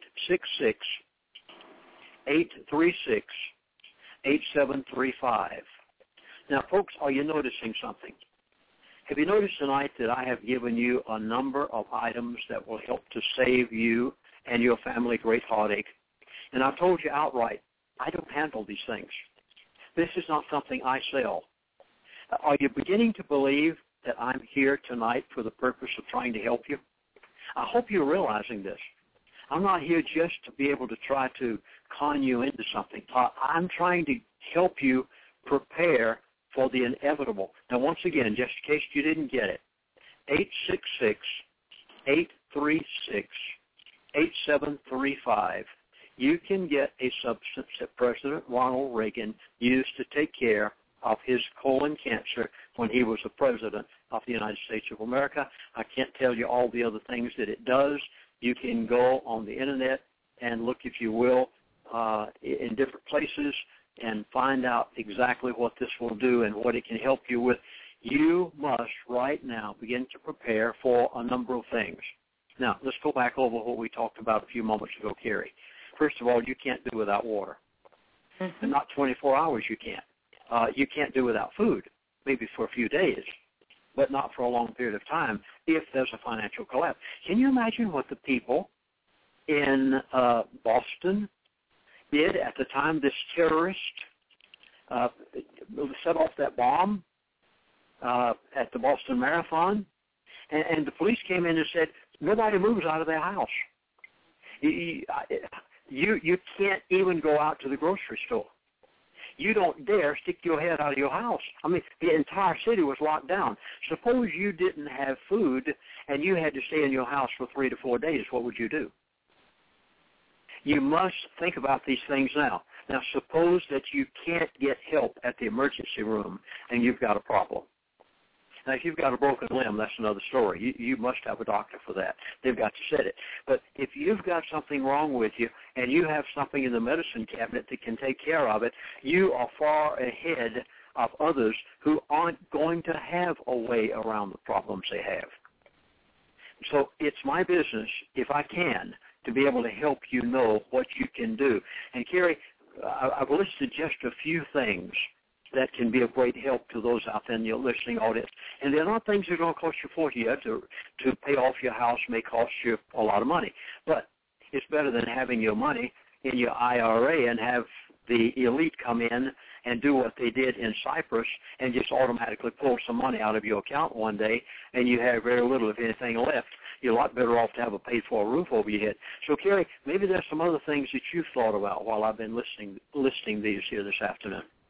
866-836-8735. Now, folks, are you noticing something? Have you noticed tonight that I have given you a number of items that will help to save you and your family great heartache? And I've told you outright, I don't handle these things. This is not something I sell. Are you beginning to believe that I'm here tonight for the purpose of trying to help you? I hope you're realizing this. I'm not here just to be able to try to con you into something. I'm trying to help you prepare for the inevitable. Now, once again, just in case you didn't get it, 866-836-8735. You can get a substance that President Ronald Reagan used to take care of his colon cancer when he was the president of the United States of America. I can't tell you all the other things that it does. You can go on the Internet and look, if you will, in different places and find out exactly what this will do and what it can help you with. You must right now begin to prepare for a number of things. Now, let's go back over what we talked about a few moments ago, Carrie. First of all, you can't do without water. And not 24 hours you can't. You can't do without food, maybe for a few days, but not for a long period of time if there's a financial collapse. Can you imagine what the people in Boston did at the time this terrorist set off that bomb at the Boston Marathon? And the police came in and said, nobody moves out of their house. You can't even go out to the grocery store. You don't dare stick your head out of your house. I mean, the entire city was locked down. Suppose you didn't have food and you had to stay in your house for 3 to 4 days. What would you do? You must think about these things now. Now, suppose that you can't get help at the emergency room and you've got a problem. Now, if you've got a broken limb, that's another story. You must have a doctor for that. They've got to set it. But if you've got something wrong with you and you have something in the medicine cabinet that can take care of it, you are far ahead of others who aren't going to have a way around the problems they have. So it's my business, if I can, to be able to help you know what you can do. And, Carrie, I've listed just a few things that can be of great help to those out there in your listening audience. And they're not things that are going to cost you $40 to pay off your house may cost you a lot of money. But it's better than having your money in your IRA and have the elite come in and do what they did in Cyprus and just automatically pull some money out of your account one day and you have very little, if anything, left. You're a lot better off to have a paid-for roof over your head. So, Carrie, maybe there's some other things that you've thought about while I've been listing these here this afternoon.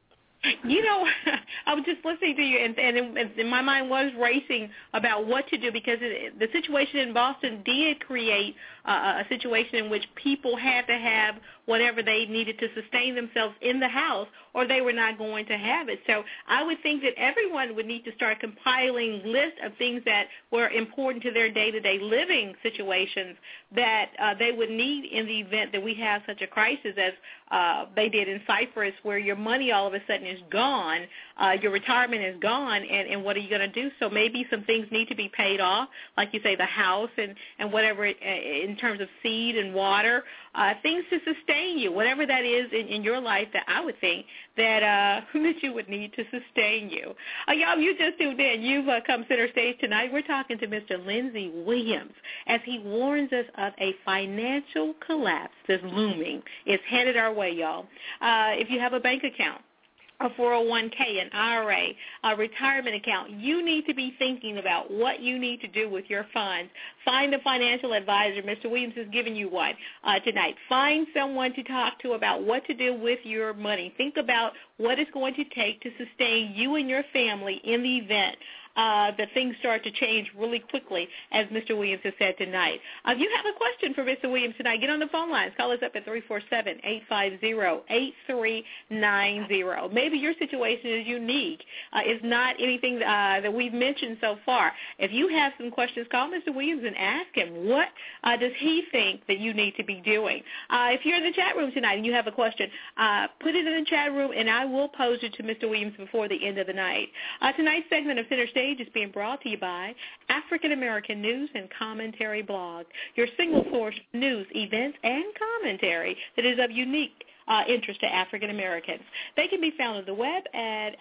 You know, I was just listening to you, and my mind was racing about what to do because the situation in Boston did create a situation in which people had to have whatever they needed to sustain themselves in the house, or they were not going to have it. So I would think that everyone would need to start compiling lists of things that were important to their day-to-day living situations that they would need in the event that we have such a crisis as they did in Cyprus, where your money all of a sudden is gone, your retirement is gone, and what are you going to do? So maybe some things need to be paid off, like you say, the house and whatever in terms of seed and water, things to sustain you, whatever that is in your life that I would think that that you would need to sustain you. Y'all, you just tuned in. You've come center stage tonight. We're talking to Mr. Lindsey Williams as he warns us of a financial collapse that's looming. It's headed our way, y'all. If you have a bank account, a 401k, an IRA, a retirement account, you need to be thinking about what you need to do with your funds. Find a financial advisor. Mr. Williams has given you one tonight. Find someone to talk to about what to do with your money. Think about what it's going to take to sustain you and your family in the event that things start to change really quickly, as Mr. Williams has said tonight. If you have a question for Mr. Williams tonight, get on the phone lines. Call us up at 347-850-8390. Maybe your situation is unique. It's not anything that we've mentioned so far. If you have some questions, call Mr. Williams and ask him what does he think that you need to be doing. If you're in the chat room tonight and you have a question, put it in the chat room, and I will pose it to Mr. Williams before the end of the night. Tonight's segment of Center Stage is being brought to you by African American News and Commentary Blog, your single source news, events, and commentary that is of unique interest to African Americans. They can be found on the web at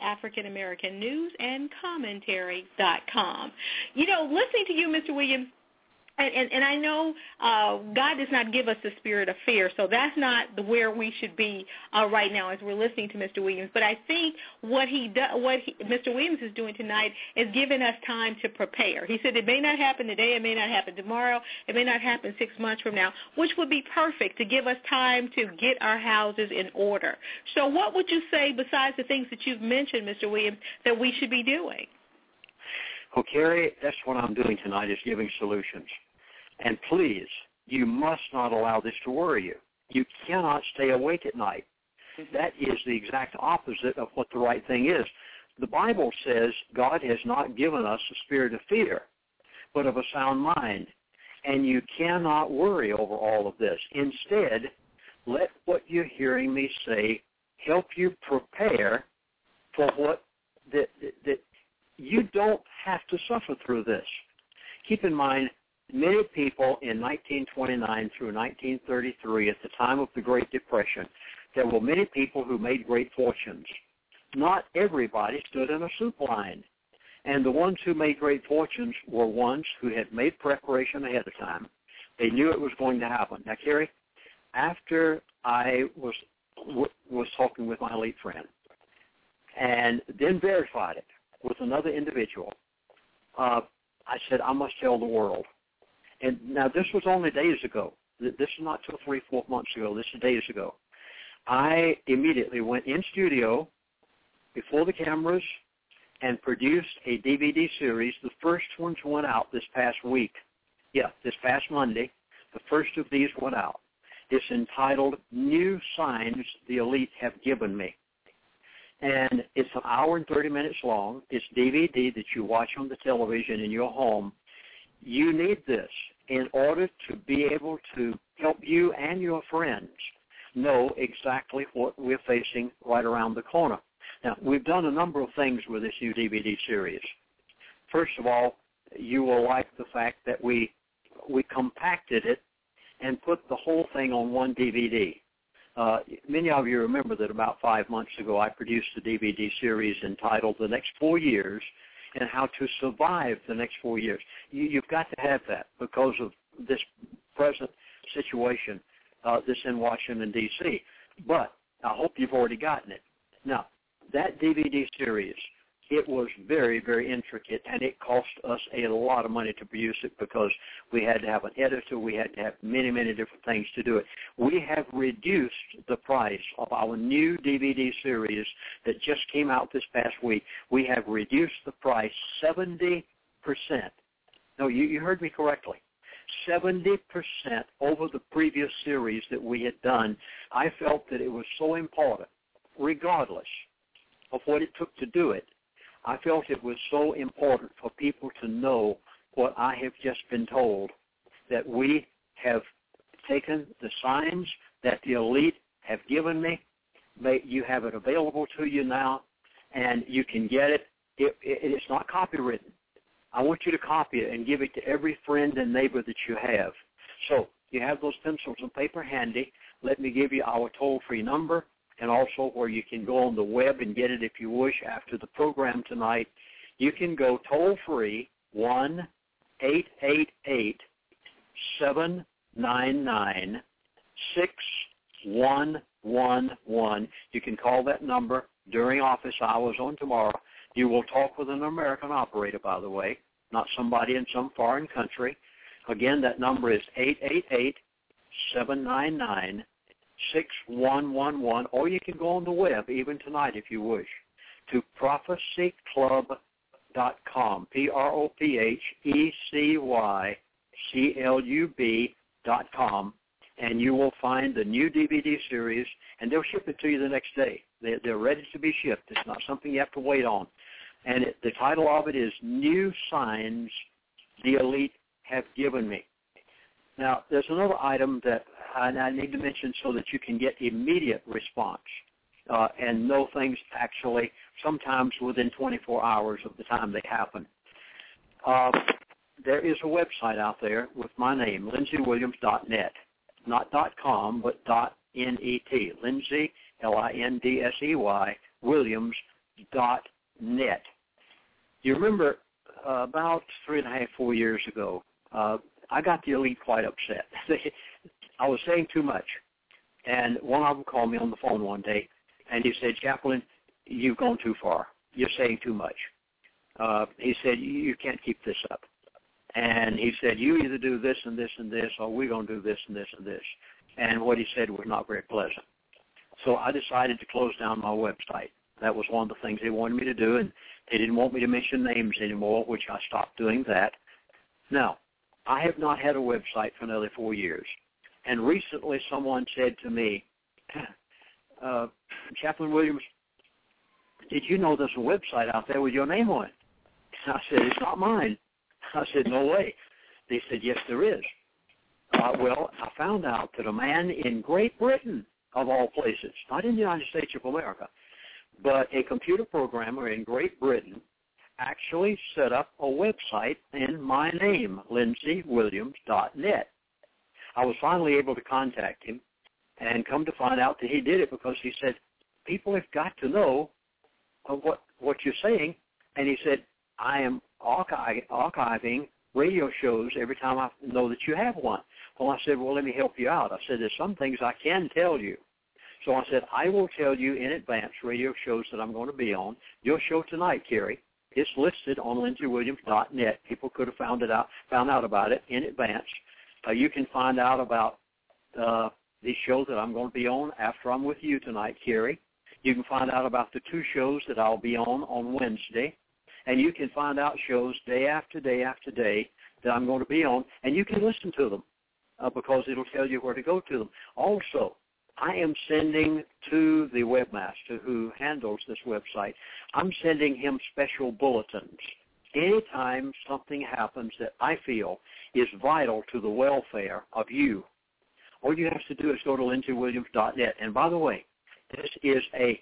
AfricanAmericanNewsAndCommentary.com. You know, listening to you, Mr. Williams, and I know God does not give us the spirit of fear, so that's not where we should be right now as we're listening to Mr. Williams. But I think what Mr. Williams is doing tonight is giving us time to prepare. He said it may not happen today, it may not happen tomorrow, it may not happen 6 months from now, which would be perfect to give us time to get our houses in order. So what would you say, besides the things that you've mentioned, Mr. Williams, that we should be doing? Well, Carrie, that's what I'm doing tonight, is giving solutions. And please, you must not allow this to worry you. You cannot stay awake at night. That is the exact opposite of what the right thing is. The Bible says God has not given us a spirit of fear, but of a sound mind. And you cannot worry over all of this. Instead, let what you're hearing me say help you prepare for what that you don't have to suffer through this. Keep in mind, many people in 1929 through 1933, at the time of the Great Depression, there were many people who made great fortunes. Not everybody stood in a soup line. And the ones who made great fortunes were ones who had made preparation ahead of time. They knew it was going to happen. Now, Carrie, after I was talking with my late friend and then verified it with another individual, I said, I must tell the world. And now this was only days ago. This is not till 3-4 months ago. This is days ago. I immediately went in studio before the cameras and produced a DVD series. The first ones went out this past week. Yeah, this past Monday. The first of these went out. It's entitled New Signs the Elite Have Given Me. And it's an hour and 30 minutes long. It's DVD that you watch on the television in your home. You need this in order to be able to help you and your friends know exactly what we're facing right around the corner. Now, we've done a number of things with this new DVD series. First of all, you will like the fact that we compacted it and put the whole thing on one DVD. Many of you remember that about 5 months ago I produced a DVD series entitled The Next 4 Years and How to Survive the Next 4 Years. You've got to have that because of this present situation that's in Washington, D.C. But I hope you've already gotten it. Now, that DVD series it was very, very intricate, and it cost us a lot of money to produce it because we had to have an editor. We had to have many, many different things to do it. We have reduced the price of our new DVD series that just came out this past week. We have reduced the price 70%. No, you heard me correctly. 70% over the previous series that we had done. I felt that it was so important, regardless of what it took to do it. I felt it was so important for people to know what I have just been told, that we have taken the signs that the elite have given me. You have it available to you now, and you can get it. It's not copywritten. I want you to copy it and give it to every friend and neighbor that you have. So you have those pencils and paper handy. Let me give you our toll-free number, and also where you can go on the web and get it if you wish after the program tonight. You can go toll-free 1-888-799-6111. You can call that number during office hours on tomorrow. You will talk with an American operator, by the way, not somebody in some foreign country. Again, that number is 888-799-6111, or you can go on the web even tonight if you wish, to prophecyclub.com, prophecyclub.com, and you will find the new DVD series, and they'll ship it to you the next day. They're ready to be shipped. It's not something you have to wait on. And the title of it is New Signs the Elite Have Given Me. Now, there's another item that I need to mention so that you can get immediate response and know things actually sometimes within 24 hours of the time they happen. There is a website out there with my name, LindseyWilliams.net. Not .com, but .net. Lindsey, Lindsey, Williams.net. You remember about 3.5, 4 years ago, I got the elite quite upset. I was saying too much. And one of them called me on the phone one day, and he said, Chaplain, you've gone too far. You're saying too much. He said, you can't keep this up. And he said, you either do this and this and this, or we're going to do this and this and this. And what he said was not very pleasant. So I decided to close down my website. That was one of the things they wanted me to do, and they didn't want me to mention names anymore, which I stopped doing that. Now, I have not had a website for another 4 years. And recently someone said to me, Chaplain Williams, did you know there's a website out there with your name on it? I said, it's not mine. I said, no way. They said, yes, there is. Well, I found out that a man in Great Britain, of all places, not in the United States of America, but a computer programmer in Great Britain actually set up a website in my name, LindseyWilliams.net. I was finally able to contact him and come to find out that he did it because he said, people have got to know what you're saying. And he said, I am archiving radio shows every time I know that you have one. Well, I said, well, let me help you out. I said, there's some things I can tell you. So I said, I will tell you in advance radio shows that I'm going to be on. Your show tonight, Kerry, is listed on LindseyWilliams.net. People could have found out about it in advance. You can find out about the show that I'm going to be on after I'm with you tonight, Kerry. You can find out about the 2 shows that I'll be on Wednesday. And you can find out shows day after day after day that I'm going to be on, and you can listen to them because it'll tell you where to go to them. Also, I am sending to the webmaster who handles this website, I'm sending him special bulletins. Anytime something happens that I feel is vital to the welfare of you, all you have to do is go to LindseyWilliams.net. And by the way, this is a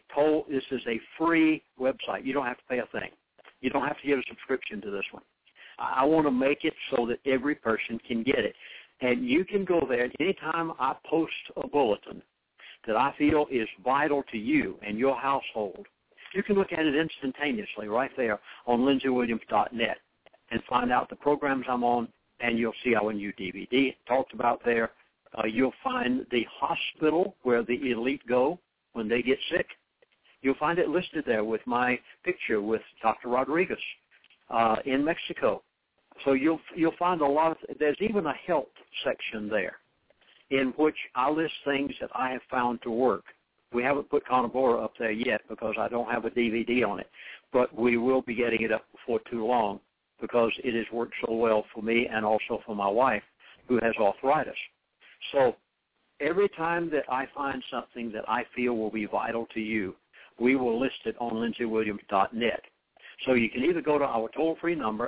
free website. You don't have to pay a thing. You don't have to get a subscription to this one. I want to make it so that every person can get it. And you can go there anytime I post a bulletin that I feel is vital to you and your household. You can look at it instantaneously right there on LindseyWilliams.net and find out the programs I'm on, and you'll see our new DVD talked about there. You'll find the hospital where the elite go when they get sick. You'll find it listed there with my picture with Dr. Rodriguez in Mexico. So you'll find a lot of, there's even a health section there in which I list things that I have found to work. We haven't put Carnivora up there yet because I don't have a DVD on it, but we will be getting it up before too long because it has worked so well for me and also for my wife who has arthritis. So every time that I find something that I feel will be vital to you, we will list it on LindseyWilliams.net. So you can either go to our toll-free number,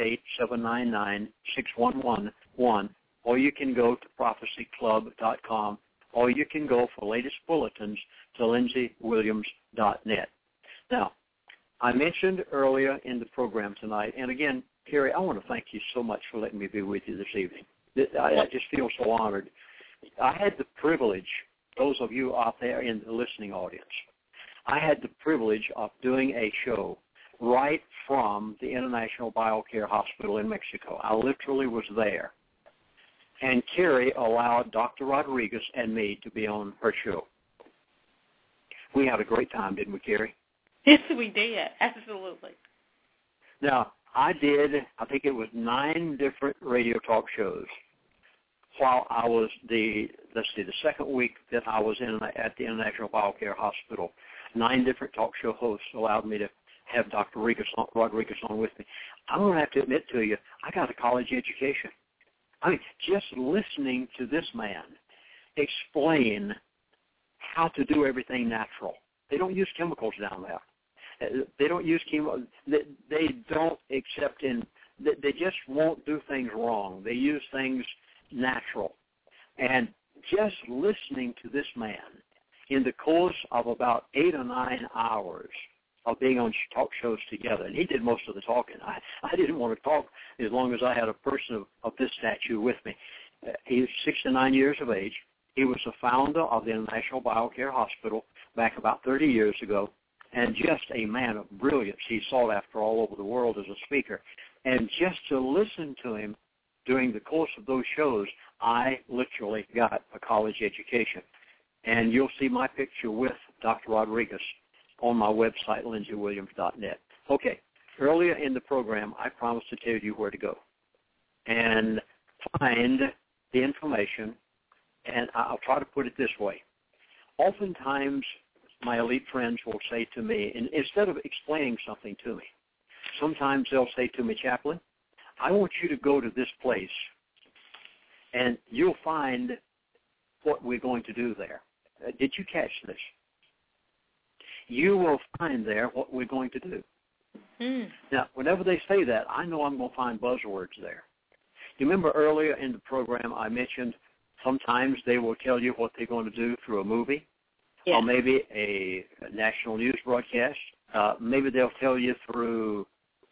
888-799-6111, or you can go to prophecyclub.com, or you can go for latest bulletins to LindseyWilliams.net. Now, I mentioned earlier in the program tonight, and again, Carrie, I want to thank you so much for letting me be with you this evening. I just feel so honored. I had the privilege, those of you out there in the listening audience, I had the privilege of doing a show right from the International BioCare Hospital in Mexico. I literally was there. And Carrie allowed Dr. Rodriguez and me to be on her show. We had a great time, didn't we, Carrie? Yes, we did. Absolutely. Now, I think it was 9 different radio talk shows while I was the second week that I was at the International BioCare Hospital. 9 different talk show hosts allowed me to have Dr. Rodriguez on with me. I'm going to have to admit to you, I got a college education. I mean, just listening to this man explain how to do everything natural. They don't use chemicals down there. They don't use chemo. They don't accept they just won't do things wrong. They use things natural. And just listening to this man in the course of about 8 or 9 hours of being on talk shows together, and he did most of the talking. I didn't want to talk as long as I had a person of this stature with me. He was 69 years of age. He was the founder of the International BioCare Hospital back about 30 years ago, and just a man of brilliance. He's sought after all over the world as a speaker. And just to listen to him during the course of those shows, I literally got a college education. And you'll see my picture with Dr. Rodriguez on my website, LindseyWilliams.net. Okay, earlier in the program, I promised to tell you where to go and find the information, and I'll try to put it this way. Oftentimes, my elite friends will say to me, and instead of explaining something to me, sometimes they'll say to me, Chaplain, I want you to go to this place, and you'll find what we're going to do there. Did you catch this? You will find there what we're going to do. Now, whenever they say that, I know I'm going to find buzzwords there. You remember earlier in the program I mentioned sometimes they will tell you what they're going to do through a movie, or maybe a national news broadcast. Maybe they'll tell you through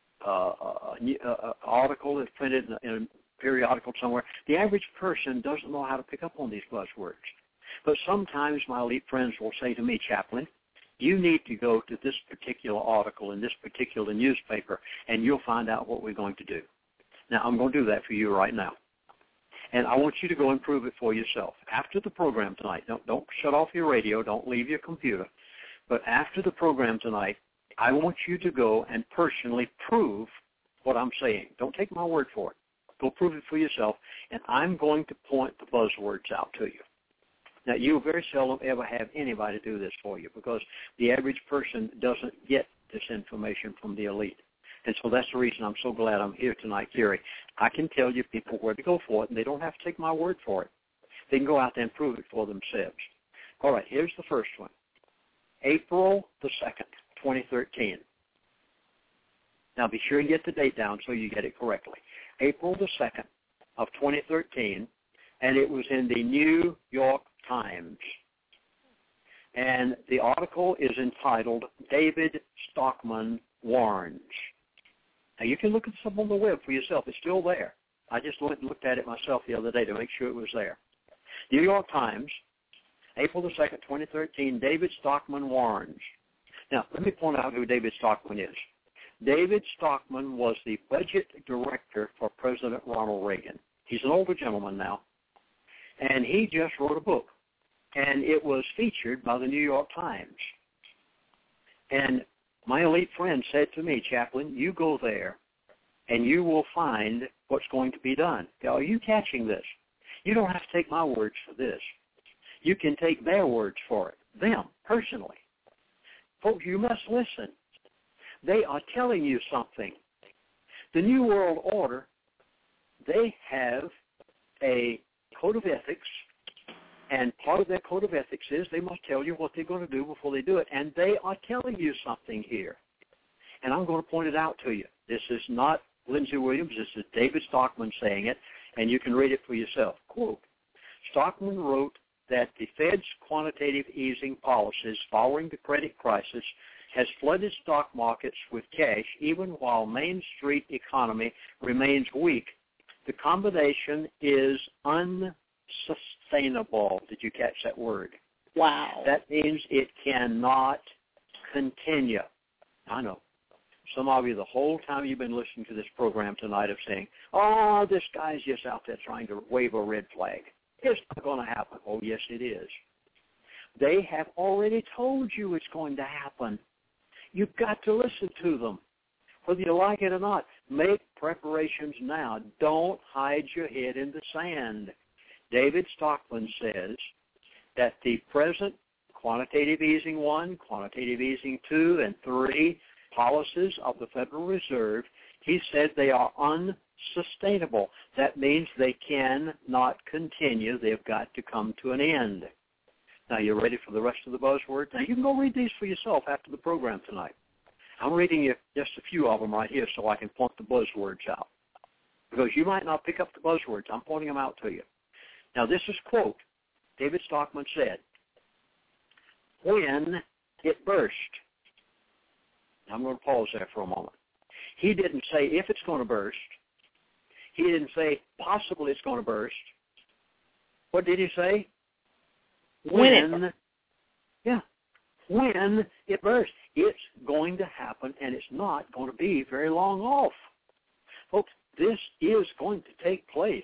an article that's printed in a periodical somewhere. The average person doesn't know how to pick up on these buzzwords. But sometimes my elite friends will say to me, Chaplain, you need to go to this particular article in this particular newspaper, and you'll find out what we're going to do. Now, I'm going to do that for you right now. And I want you to go and prove it for yourself. After the program tonight, don't shut off your radio, don't leave your computer. But after the program tonight, I want you to go and personally prove what I'm saying. Don't take my word for it. Go prove it for yourself, and I'm going to point the buzzwords out to you. Now, you very seldom ever have anybody do this for you because the average person doesn't get this information from the elite. And so that's the reason I'm so glad I'm here tonight, Gary. I can tell you people where to go for it, and they don't have to take my word for it. They can go out there and prove it for themselves. All right, here's the first one. April the 2nd, 2013. Now, be sure and get the date down so you get it correctly. April the 2nd of 2013, and it was in the New York Times. And the article is entitled, David Stockman Warns. Now, you can look at this on the web for yourself. It's still there. I just looked at it myself the other day to make sure it was there. New York Times, April the 2nd, 2013, David Stockman Warns. Now, let me point out who David Stockman is. David Stockman was the budget director for President Ronald Reagan. He's an older gentleman now, and he just wrote a book, and it was featured by the New York Times. And my elite friend said to me, Chaplain, you go there and you will find what's going to be done. Now, are you catching this? You don't have to take my words for this. You can take their words for it, them, personally. Folks, you must listen. They are telling you something. The New World Order, they have a code of ethics, and part of their code of ethics is they must tell you what they're going to do before they do it, and they are telling you something here. And I'm going to point it out to you. This is not Lindsey Williams. This is David Stockman saying it, and you can read it for yourself. Quote, Stockman wrote that the Fed's quantitative easing policies following the credit crisis has flooded stock markets with cash even while Main Street economy remains weak. The combination is unsustainable. Did you catch that word? Wow. That means it cannot continue. I know. Some of you, the whole time you've been listening to this program tonight, of saying, oh, this guy's just out there trying to wave a red flag. It's not going to happen. Oh, yes, it is. They have already told you it's going to happen. You've got to listen to them. Whether you like it or not, make preparations now. Don't hide your head in the sand. David Stockman says that the present quantitative easing 1, quantitative easing 2, and 3 policies of the Federal Reserve, he said they are unsustainable. That means they cannot continue. They've got to come to an end. Now, you ready for the rest of the buzzwords? Now, you can go read these for yourself after the program tonight. I'm reading you just a few of them right here so I can point the buzzwords out. Because you might not pick up the buzzwords. I'm pointing them out to you. Now, this is quote. David Stockman said, when it burst. I'm going to pause there for a moment. He didn't say if it's going to burst. He didn't say possibly it's going to burst. What did he say? When it bursts. It's going to happen, and it's not going to be very long off. Folks, this is going to take place.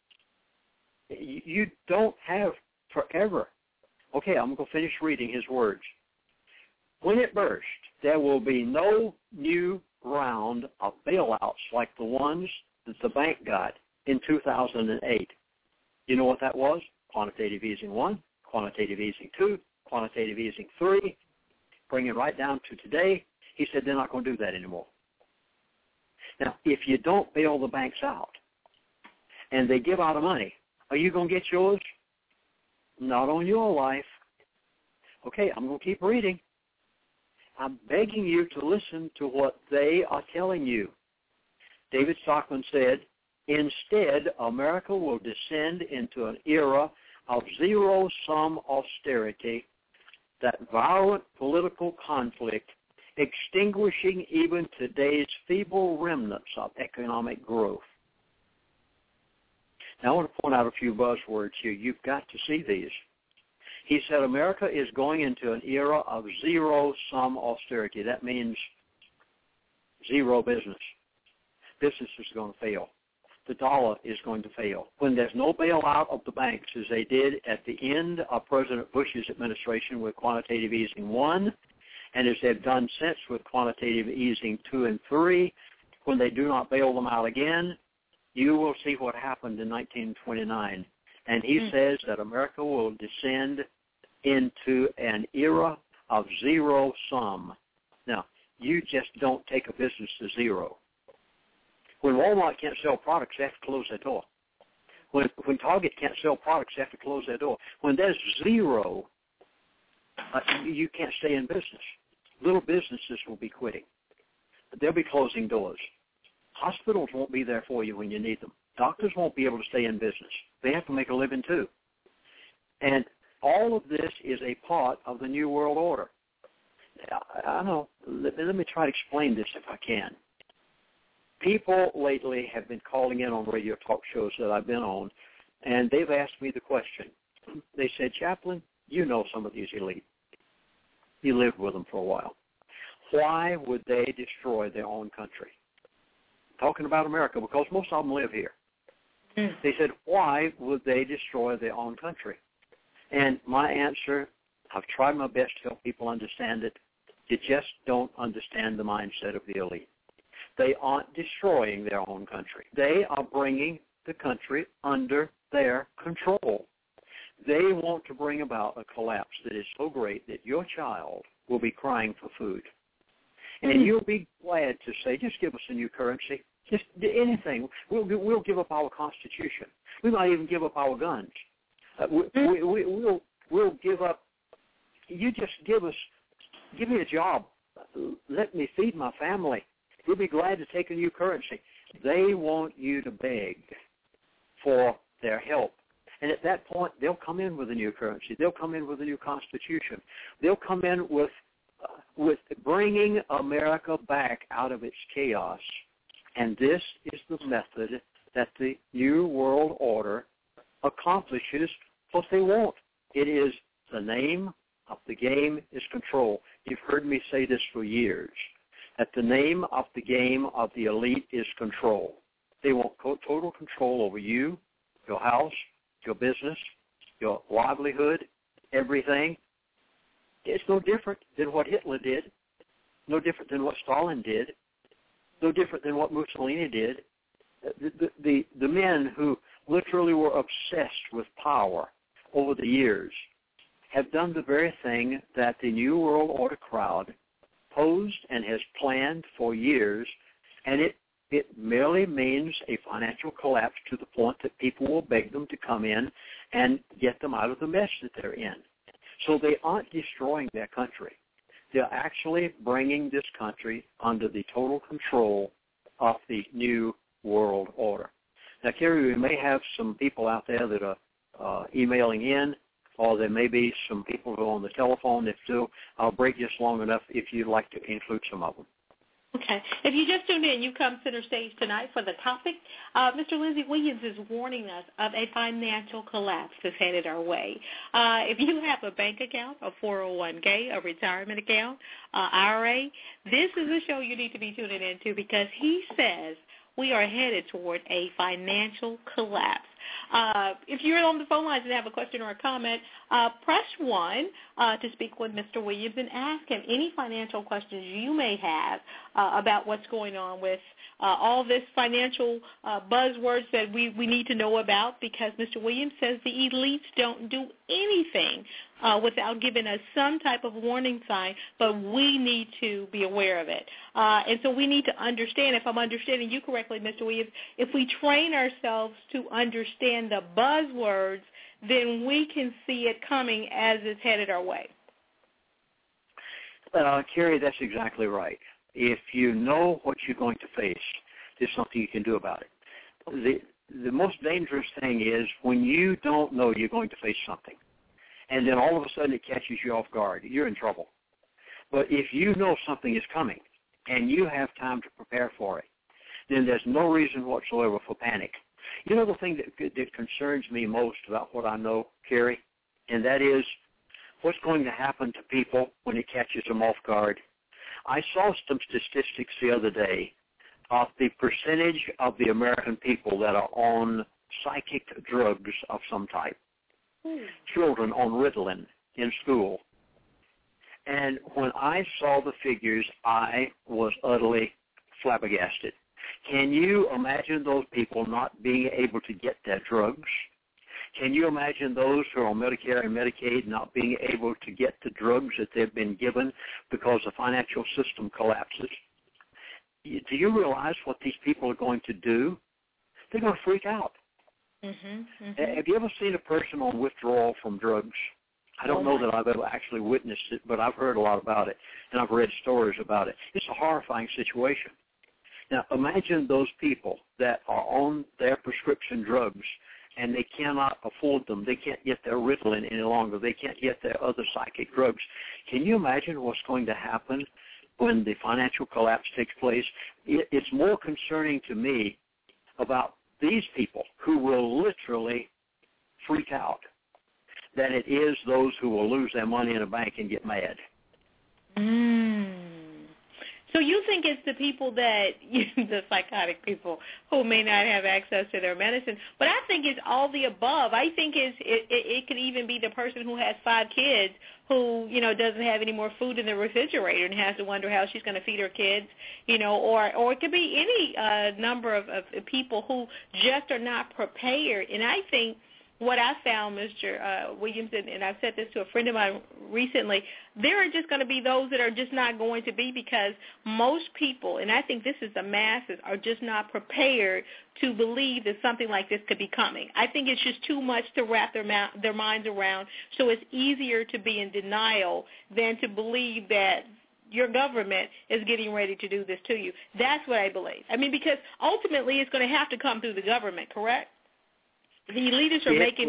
You don't have forever. Okay, I'm going to finish reading his words. When it bursts, there will be no new round of bailouts like the ones that the bank got in 2008. You know what that was? Quantitative easing 1, quantitative easing 2, quantitative easing 3, bring it right down to today. He said they're not going to do that anymore. Now, if you don't bail the banks out and they give out of money, are you going to get yours? Not on your life. Okay, I'm going to keep reading. I'm begging you to listen to what they are telling you. David Stockman said, instead, America will descend into an era of zero-sum austerity, that violent political conflict, extinguishing even today's feeble remnants of economic growth. Now, I want to point out a few buzzwords here. You've got to see these. He said America is going into an era of zero-sum austerity. That means zero business. Business is going to fail. The dollar is going to fail. When there's no bailout of the banks, as they did at the end of President Bush's administration with quantitative easing 1, and as they've done since with quantitative easing 2 and 3, when they do not bail them out again, you will see what happened in 1929. And he says that America will descend into an era of zero sum. Now, you just don't take a business to zero. When Walmart can't sell products, they have to close their door. When Target can't sell products, they have to close their door. When there's zero, you can't stay in business. Little businesses will be quitting. They'll be closing doors. Hospitals won't be there for you when you need them. Doctors won't be able to stay in business. They have to make a living too. And all of this is a part of the New World Order. I know. Let me try to explain this if I can. People lately have been calling in on radio talk shows that I've been on, and they've asked me the question. They said, Chaplain, you know some of these elite. You lived with them for a while. Why would they destroy their own country? Talking about America, because most of them live here. They said, why would they destroy their own country? And my answer, I've tried my best to help people understand it. You just don't understand the mindset of the elite. They aren't destroying their own country. They are bringing the country under their control. They want to bring about a collapse that is so great that your child will be crying for food. And you'll be glad to say, just give us a new currency. Just anything. We'll give up our Constitution. We might even give up our guns. We'll give up. You just give me a job. Let me feed my family. We'll be glad to take a new currency. They want you to beg for their help. And at that point, they'll come in with a new currency. They'll come in with a new Constitution. They'll come in with bringing America back out of its chaos. And this is the method that the New World Order accomplishes what they want. It is the name of the game is control. You've heard me say this for years, that the name of the game of the elite is control. They want total control over you, your house, your business, your livelihood, everything. It's no different than what Hitler did, no different than what Stalin did, no different than what Mussolini did. The men who literally were obsessed with power over the years have done the very thing that the New World Order crowd posed and has planned for years, and it merely means a financial collapse to the point that people will beg them to come in and get them out of the mess that they're in. So they aren't destroying their country. They're actually bringing this country under the total control of the New World Order. Now, Kerry, we may have some people out there that are emailing in, or there may be some people who are on the telephone. If so, I'll break this long enough if you'd like to include some of them. Okay. If you just tuned in, you come center stage tonight for the topic. Mr. Lindsey Williams is warning us of a financial collapse that's headed our way. If you have a bank account, a 401k, a retirement account, IRA, this is a show you need to be tuning into because he says we are headed toward a financial collapse. If you're on the phone lines and have a question or a comment, press 1 to speak with Mr. Williams and ask him any financial questions you may have about what's going on with all this financial buzzwords that we need to know about, because Mr. Williams says the elites don't do anything without giving us some type of warning sign, but we need to be aware of it. And so we need to understand, if I'm understanding you correctly, Mr. Williams, if we train ourselves to understand the buzzwords, then we can see it coming as it's headed our way. Kerry, that's exactly right. If you know what you're going to face, there's something you can do about it. The most dangerous thing is when you don't know you're going to face something, and then all of a sudden it catches you off guard. You're in trouble. But if you know something is coming and you have time to prepare for it, then there's no reason whatsoever for panic. You know the thing that concerns me most about what I know, Kerry, and that is what's going to happen to people when it catches them off guard. I saw some statistics the other day of the percentage of the American people that are on psychic drugs of some type. Children on Ritalin in school. And when I saw the figures, I was utterly flabbergasted. Can you imagine those people not being able to get their drugs? Can you imagine those who are on Medicare and Medicaid not being able to get the drugs that they've been given because the financial system collapses? Do you realize what these people are going to do? They're going to freak out. Have you ever seen a person on withdrawal from drugs? I don't know that I've ever actually witnessed it, but I've heard a lot about it, and I've read stories about it. It's a horrifying situation. Now, imagine those people that are on their prescription drugs, and they cannot afford them. They can't get their Ritalin any longer. They can't get their other psychic drugs. Can you imagine what's going to happen when the financial collapse takes place? It's more concerning to me about these people who will literally freak out than it is those who will lose their money in a bank and get mad. So you think it's the people that, the psychotic people who may not have access to their medicine, but I think it's all the above. I think it could even be the person who has 5 kids who, doesn't have any more food in the refrigerator and has to wonder how she's going to feed her kids, or it could be any number of people who just are not prepared. And I think what I found, Mr. Williamson, and I've said this to a friend of mine recently, there are just going to be those that are just not going to be, because most people, and I think this is the masses, are just not prepared to believe that something like this could be coming. I think it's just too much to wrap their minds around, so it's easier to be in denial than to believe that your government is getting ready to do this to you. That's what I believe. I mean, because ultimately it's going to have to come through the government, correct? The elitists are making.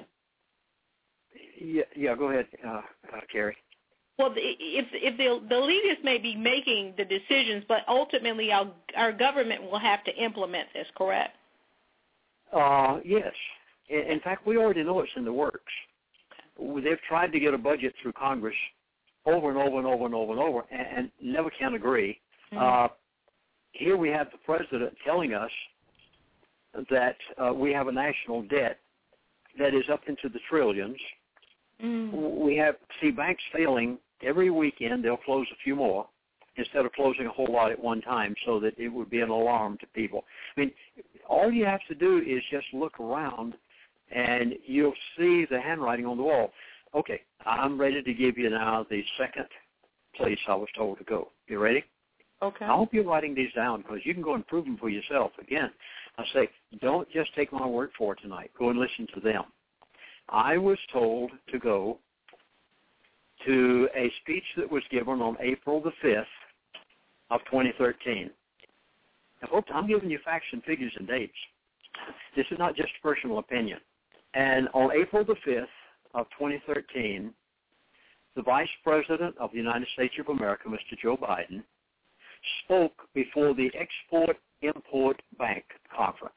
Yeah, go ahead, Carrie. Well, if the elitists may be making the decisions, but ultimately our government will have to implement this, correct? Yes. In fact, we already know it's in the works. Okay. They've tried to get a budget through Congress over and over and over and over and over, and never can agree. Mm-hmm. Here we have the president telling us that we have a national debt that is up into the trillions. Mm. We see banks failing every weekend. They'll close a few more instead of closing a whole lot at one time, so that it would be an alarm to people. I mean, all you have to do is just look around, and you'll see the handwriting on the wall. Okay, I'm ready to give you now the second place I was told to go. You ready? Okay. I hope you're writing these down, because you can go and prove them for yourself. Again, I say, don't just take my word for it tonight. Go and listen to them. I was told to go to a speech that was given on April the 5th of 2013. Now, folks, I'm giving you facts and figures and dates. This is not just personal opinion. And on April the 5th of 2013, the Vice President of the United States of America, Mr. Joe Biden, spoke before the Export-Import Bank Conference.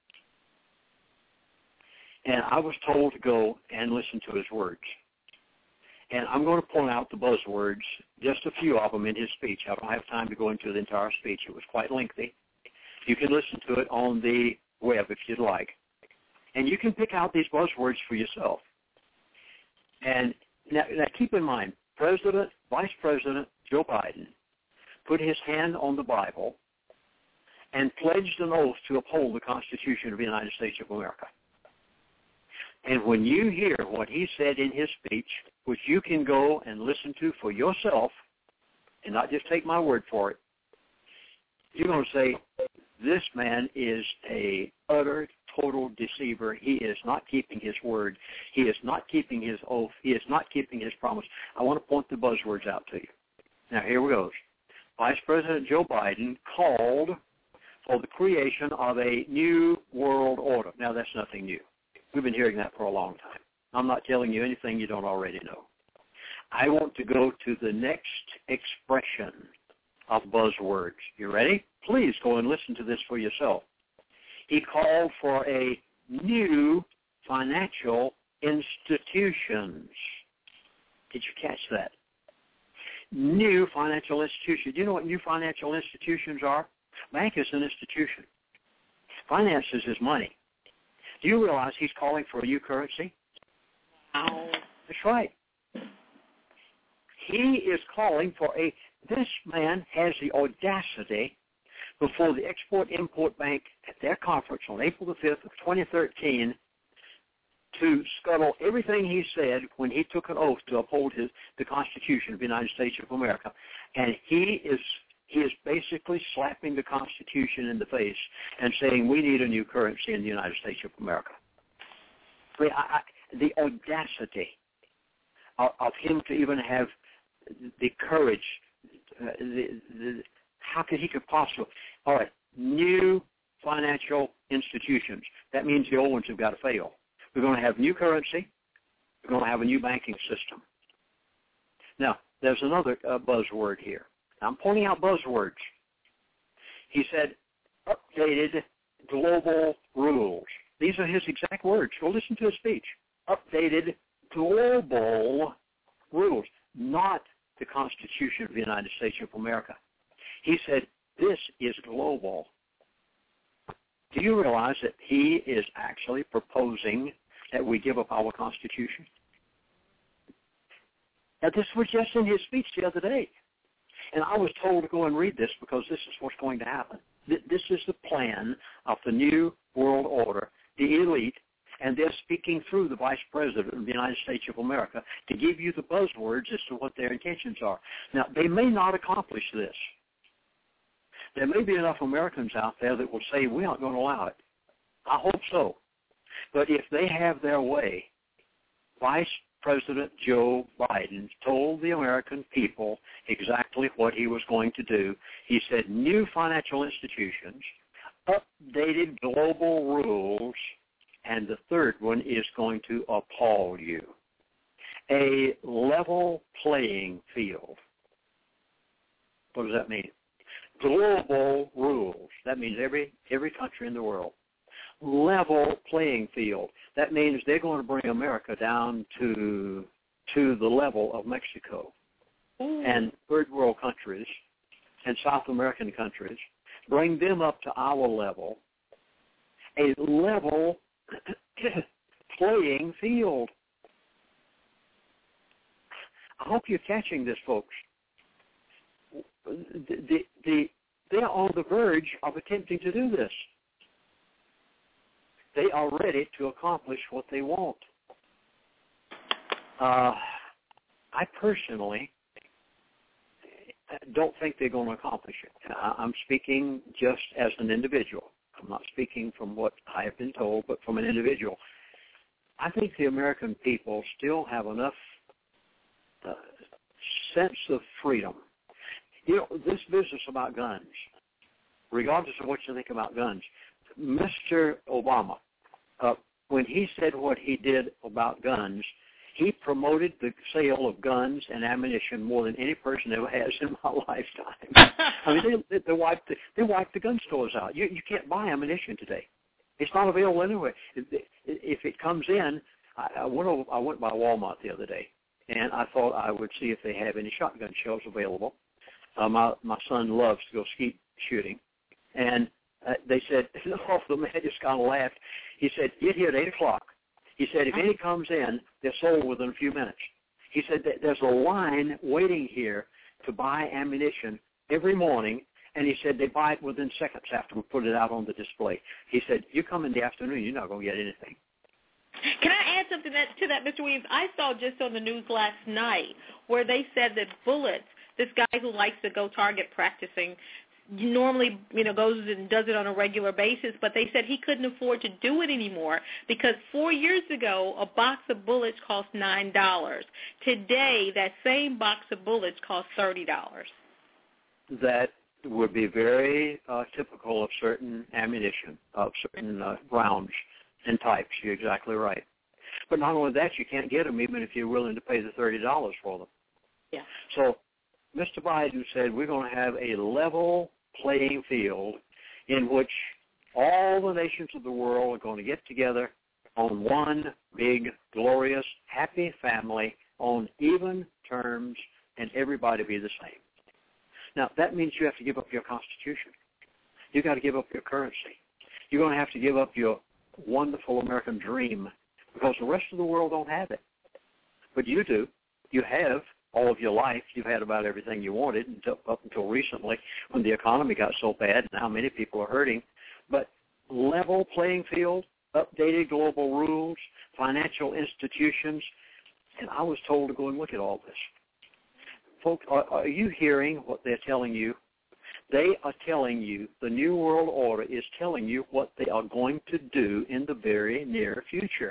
And I was told to go and listen to his words. And I'm going to point out the buzzwords, just a few of them in his speech. I don't have time to go into the entire speech. It was quite lengthy. You can listen to it on the web if you'd like. And you can pick out these buzzwords for yourself. And now keep in mind, Vice President Joe Biden put his hand on the Bible and pledged an oath to uphold the Constitution of the United States of America. And when you hear what he said in his speech, which you can go and listen to for yourself and not just take my word for it, you're going to say, this man is a utter, total deceiver. He is not keeping his word. He is not keeping his oath. He is not keeping his promise. I want to point the buzzwords out to you. Now, here we go. Vice President Joe Biden called for the creation of a new world order. Now, that's nothing new. We've been hearing that for a long time. I'm not telling you anything you don't already know. I want to go to the next expression of buzzwords. You ready? Please go and listen to this for yourself. He called for a new financial institutions. Did you catch that? New financial institutions. Do you know what new financial institutions are? Bank is an institution. Finances is money. Do you realize he's calling for a new currency? Wow. That's right. He is calling for this man has the audacity before the Export-Import Bank at their conference on April the 5th of 2013 to scuttle everything he said when he took an oath to uphold the Constitution of the United States of America. And he is basically slapping the Constitution in the face and saying we need a new currency in the United States of America. I mean, the audacity of him to even have the courage, how could he possibly? All right, new financial institutions. That means the old ones have got to fail. We're going to have new currency. We're going to have a new banking system. Now, there's another buzzword here. I'm pointing out buzzwords. He said, updated global rules. These are his exact words. Go listen to his speech. Updated global rules, not the Constitution of the United States of America. He said, this is global. Do you realize that he is actually proposing that we give up our Constitution? Now, this was just in his speech the other day. And I was told to go and read this because this is what's going to happen. This is the plan of the New World Order, the elite, and they're speaking through the Vice President of the United States of America to give you the buzzwords as to what their intentions are. Now, they may not accomplish this. There may be enough Americans out there that will say, we aren't going to allow it. I hope so. But if they have their way, Vice President Joe Biden told the American people exactly what he was going to do. He said new financial institutions, updated global rules, and the third one is going to appall you. A level playing field. What does that mean? Global rules. That means every country in the world. Level playing field. That means they're going to bring America down to the level of Mexico and third world countries and South American countries, bring them up to our level, a level playing field. I hope you're catching this, folks. They're on the verge of attempting to do this. They are ready to accomplish what they want. I personally don't think they're going to accomplish it. I'm speaking just as an individual. I'm not speaking from what I have been told, but from an individual. I think the American people still have enough sense of freedom. You know, this business about guns, regardless of what you think about guns, Mr. Obama, when he said what he did about guns, he promoted the sale of guns and ammunition more than any person ever has in my lifetime. I mean, they wiped the gun stores out. You can't buy ammunition today. It's not available anywhere. If it comes in, I went by Walmart the other day, and I thought I would see if they have any shotgun shells available. My son loves to go skeet shooting, and they said, the man just kind of laughed. He said, get here at 8 o'clock. He said, if any comes in, they're sold within a few minutes. He said that there's a line waiting here to buy ammunition every morning, and he said they buy it within seconds after we put it out on the display. He said, you come in the afternoon, you're not going to get anything. Can I add something to that, Mr. Williams? I saw just on the news last night where they said that bullets, this guy who likes to go target practicing, normally, goes and does it on a regular basis, but they said he couldn't afford to do it anymore because 4 years ago, a box of bullets cost $9. Today, that same box of bullets costs $30. That would be very typical of certain ammunition, of certain rounds and types. You're exactly right. But not only that, you can't get them even if you're willing to pay the $30 for them. Yeah. So Mr. Biden said we're going to have a level playing field in which all the nations of the world are going to get together on one big, glorious, happy family on even terms, and everybody be the same. Now, that means you have to give up your Constitution. You've got to give up your currency. You're going to have to give up your wonderful American dream because the rest of the world don't have it. But you do. You have. All of your life, you've had about everything you wanted up until recently when the economy got so bad and how many people are hurting. But level playing field, updated global rules, financial institutions, and I was told to go and look at all this. Folks, are you hearing what they're telling you? They are telling you, the New World Order is telling you what they are going to do in the very near future.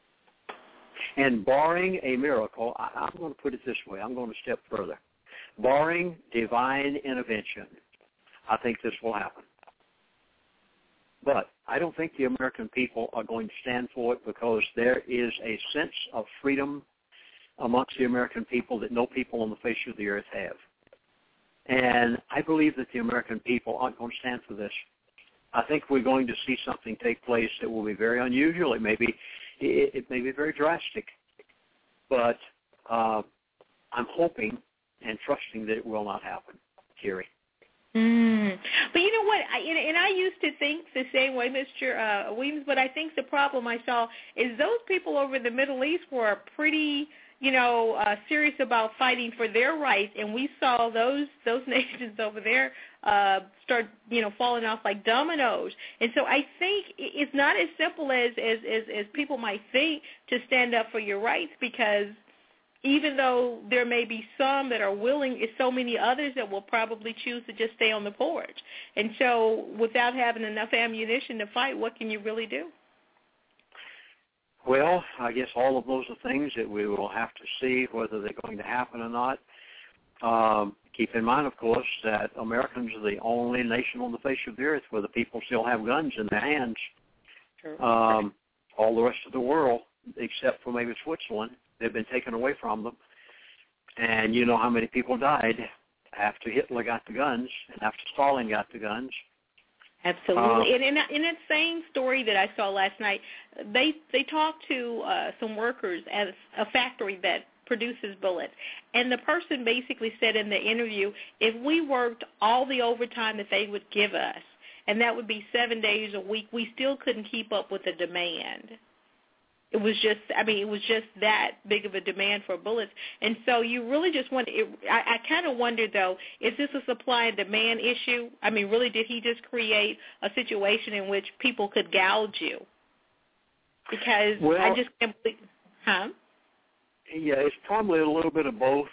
And barring a miracle, I'm going to put it this way. I'm going to step further. Barring divine intervention, I think this will happen. But I don't think the American people are going to stand for it because there is a sense of freedom amongst the American people that no people on the face of the earth have. And I believe that the American people aren't going to stand for this. I think we're going to see something take place that will be very unusual. It may be very drastic, but I'm hoping and trusting that it will not happen, Kerry. But you know what? I used to think the same way, Mr. Williams. But I think the problem I saw is those people over in the Middle East were pretty, serious about fighting for their rights, and we saw those nations over there start, falling off like dominoes. And so I think it's not as simple as people might think to stand up for your rights, because even though there may be some that are willing, it's so many others that will probably choose to just stay on the porch. And so without having enough ammunition to fight, what can you really do? Well, I guess all of those are things that we will have to see whether they're going to happen or not. Keep in mind, of course, that Americans are the only nation on the face of the earth where the people still have guns in their hands. Sure. All the rest of the world, except for maybe Switzerland, they've been taken away from them. And you know how many people died after Hitler got the guns and after Stalin got the guns. Absolutely. And in that same story that I saw last night, they talked to some workers at a factory that produces bullets. And the person basically said in the interview, if we worked all the overtime that they would give us, and that would be 7 days a week, we still couldn't keep up with the demand. It was just that big of a demand for bullets. And so you really just wonder, I kind of wonder, though, is this a supply and demand issue? I mean, really, did he just create a situation in which people could gouge you? Because I just can't believe, Yeah, it's probably a little bit of both.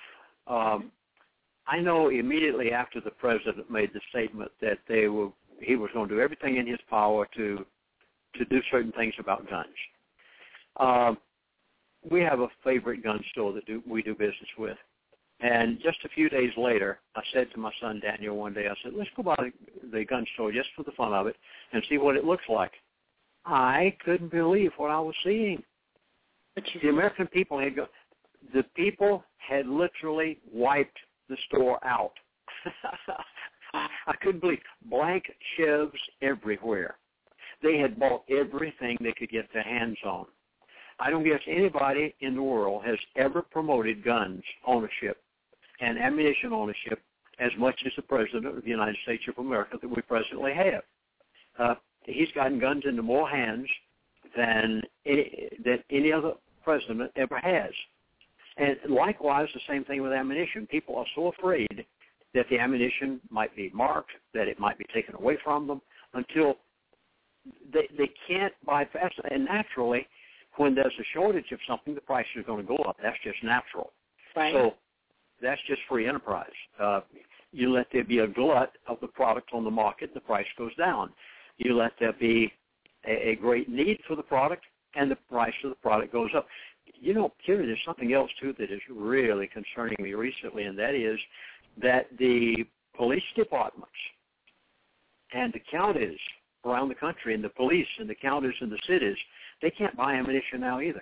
I know immediately after the president made the statement that he was going to do everything in his power to do certain things about guns. We have a favorite gun store that we do business with. And just a few days later, I said to my son Daniel one day, I said, let's go by the gun store just for the fun of it and see what it looks like. I couldn't believe what I was seeing. The American people had literally wiped the store out. I couldn't believe blank shelves everywhere. They had bought everything they could get their hands on. I don't guess anybody in the world has ever promoted guns ownership and ammunition ownership as much as the President of the United States of America that we presently have. He's gotten guns into more hands than any other president ever has. And likewise, the same thing with ammunition. People are so afraid that the ammunition might be marked, that it might be taken away from them, until they can't buy fast. And naturally, when there's a shortage of something, the price is going to go up. That's just natural. Right. So that's just free enterprise. You let there be a glut of the product on the market, the price goes down. You let there be a great need for the product, and the price of the product goes up. You know, Karen, there's something else, too, that is really concerning me recently, and that is that the police departments and the counties around the country, and the police and the counties and the cities, they can't buy ammunition now either.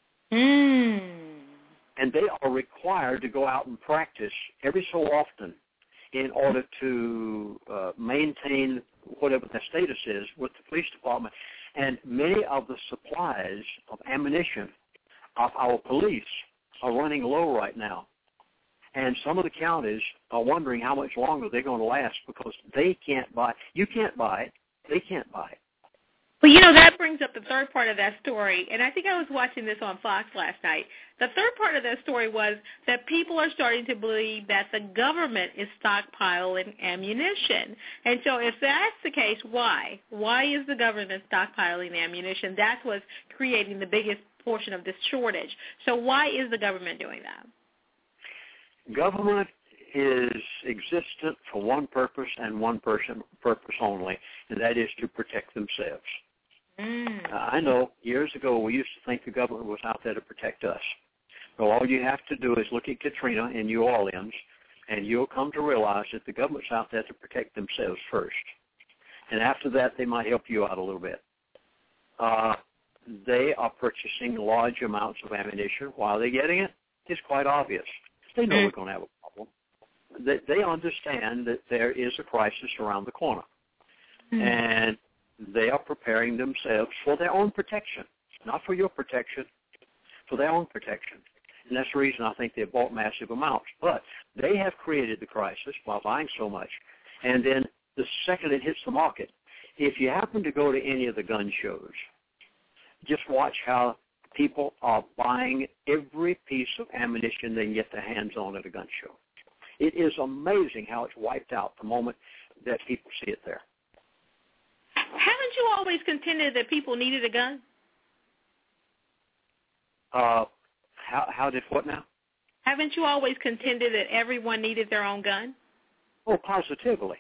And they are required to go out and practice every so often in order to maintain whatever their status is with the police department. And many of the supplies of ammunition of our police are running low right now. And some of the counties are wondering how much longer they're going to last because they can't buy. You can't buy it. They can't buy it. Well, you know, that brings up the third part of that story, and I think I was watching this on Fox last night. The third part of that story was that people are starting to believe that the government is stockpiling ammunition. And so if that's the case, why? Why is the government stockpiling ammunition? That's what's creating the biggest portion of this shortage. So why is the government doing that? Government is existent for one purpose and one purpose only, and that is to protect themselves. I know years ago we used to think the government was out there to protect us. So all you have to do is look at Katrina in New Orleans, and you'll come to realize that the government's out there to protect themselves first. And after that, they might help you out a little bit. They are purchasing large amounts of ammunition. Why are they getting it? It's quite obvious. They know we're going to have a problem. They understand that there is a crisis around the corner. And they are preparing themselves for their own protection, not for your protection, for their own protection. And that's the reason I think they've bought massive amounts. But they have created the crisis by buying so much. And then the second it hits the market, if you happen to go to any of the gun shows, just watch how people are buying every piece of ammunition they can get their hands on at a gun show. It is amazing how it's wiped out the moment that people see it there. Haven't you always contended that people needed a gun? How did what now? Haven't you always contended that everyone needed their own gun? Oh, positively.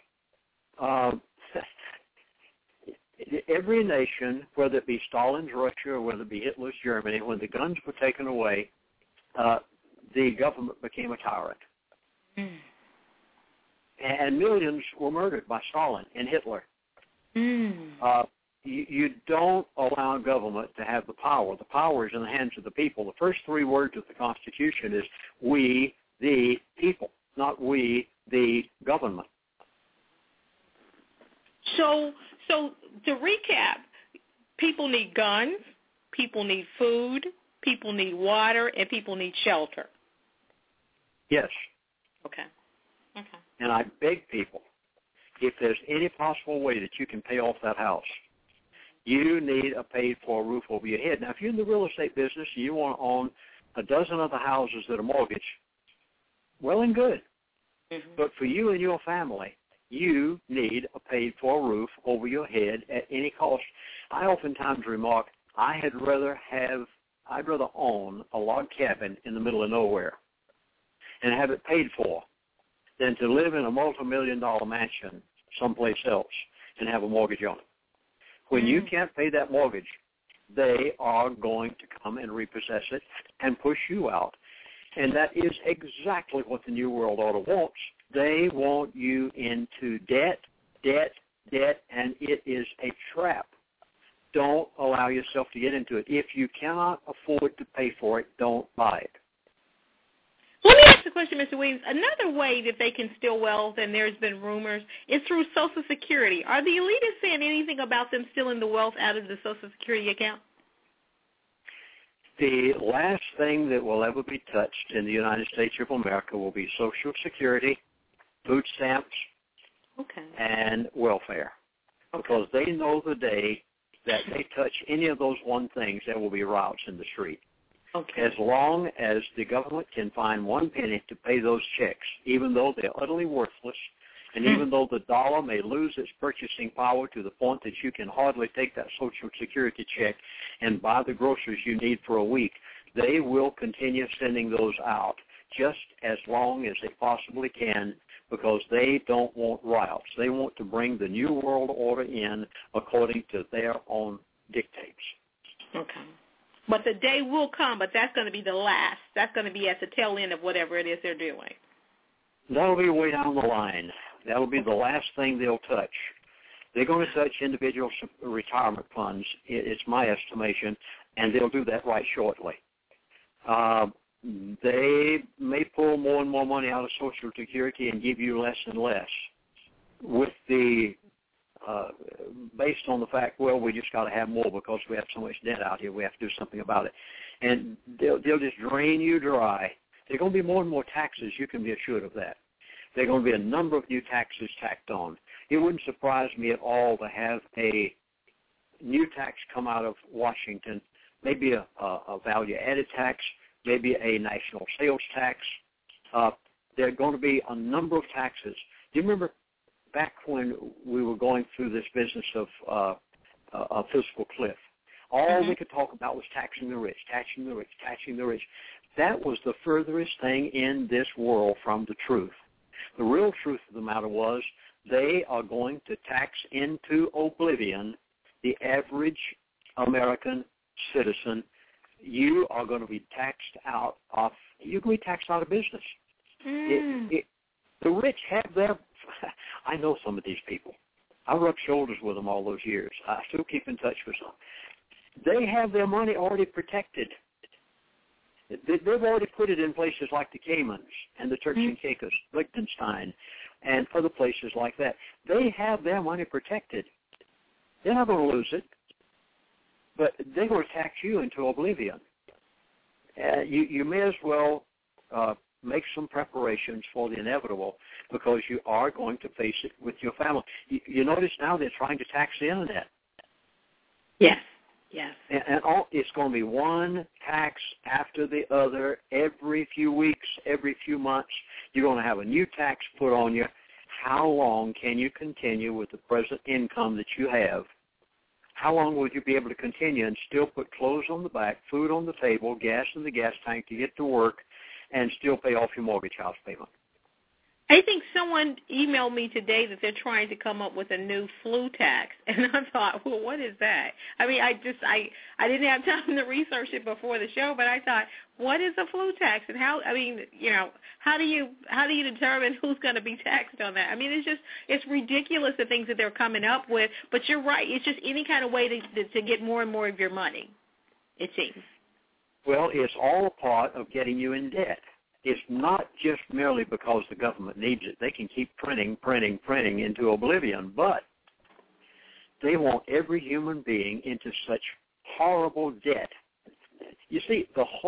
Every nation, whether it be Stalin's Russia or whether it be Hitler's Germany, when the guns were taken away, the government became a tyrant. Mm. And millions were murdered by Stalin and Hitler. Mm. You don't allow government to have the power. The power is in the hands of the people. The first three words of the Constitution is we, the people, not we, the government. So to recap, people need guns, people need food, people need water, and people need shelter. Yes. Okay. And I beg people, if there's any possible way that you can pay off that house, you need a paid-for roof over your head. Now, if you're in the real estate business and you want to own a dozen other houses that are mortgaged, well and good. Mm-hmm. But for you and your family, you need a paid-for roof over your head at any cost. I oftentimes remark, I'd rather own a log cabin in the middle of nowhere and have it paid for than to live in a multi-million-dollar mansion someplace else and have a mortgage on it. When you can't pay that mortgage, they are going to come and repossess it and push you out. And that is exactly what the New World Order wants. They want you into debt, and it is a trap. Don't allow yourself to get into it. If you cannot afford to pay for it, don't buy it. Let me ask the question, Mr. Williams. Another way that they can steal wealth, and there's been rumors, is through Social Security. Are the elitists saying anything about them stealing the wealth out of the Social Security account? The last thing that will ever be touched in the United States of America will be Social Security, food stamps, and welfare. Because they know the day that they touch any of those one things, there will be riots in the street. Okay. As long as the government can find one penny to pay those checks, even though they're utterly worthless, and even though the dollar may lose its purchasing power to the point that you can hardly take that Social Security check and buy the groceries you need for a week, they will continue sending those out just as long as they possibly can, because they don't want riots. They want to bring the New World Order in according to their own dictates. Okay. But the day will come, but that's going to be the last. That's going to be at the tail end of whatever it is they're doing. That'll be way down the line. That'll be the last thing they'll touch. They're going to touch individual retirement funds, it's my estimation, and they'll do that right shortly. They may pull more and more money out of Social Security and give you less and less with the based on the fact, well, we just got to have more because we have so much debt out here. We have to do something about it. And they'll just drain you dry. There are going to be more and more taxes. You can be assured of that. There are going to be a number of new taxes tacked on. It wouldn't surprise me at all to have a new tax come out of Washington, maybe a value-added tax, maybe a national sales tax. There are going to be a number of taxes. Do you remember back when we were going through this business of a fiscal cliff? All we could talk about was taxing the rich, taxing the rich, taxing the rich. That was the furthest thing in this world from the truth. The real truth of the matter was they are going to tax into oblivion the average American citizen. You are going to be taxed out of, you're going to be taxed out of business. The rich have their, I know some of these people. I rubbed shoulders with them all those years. I still keep in touch with some. They have their money already protected. They've already put it in places like the Caymans and the Turks and Caicos, Liechtenstein, and other places like that. They have their money protected. They're not going to lose it, but they're going to tax you into oblivion. You may as well make some preparations for the inevitable, because you are going to face it with your family. You notice now they're trying to tax the internet. Yes. Yes. And it's going to be one tax after the other every few weeks, every few months. You're going to have a new tax put on you. How long can you continue with the present income that you have? How long will you be able to continue and still put clothes on the back, food on the table, gas in the gas tank to get to work, and still pay off your mortgage house payment? I think someone emailed me today that they're trying to come up with a new flu tax, and I thought, well, what is that? I mean, I didn't have time to research it before the show, but I thought, what is a flu tax, and how? I mean, how do you determine who's going to be taxed on that? I mean, it's ridiculous the things that they're coming up with. But you're right, it's just any kind of way to get more and more of your money, it seems. Well, it's all a part of getting you in debt. It's not just merely because the government needs it. They can keep printing into oblivion, but they want every human being into such horrible debt. You see,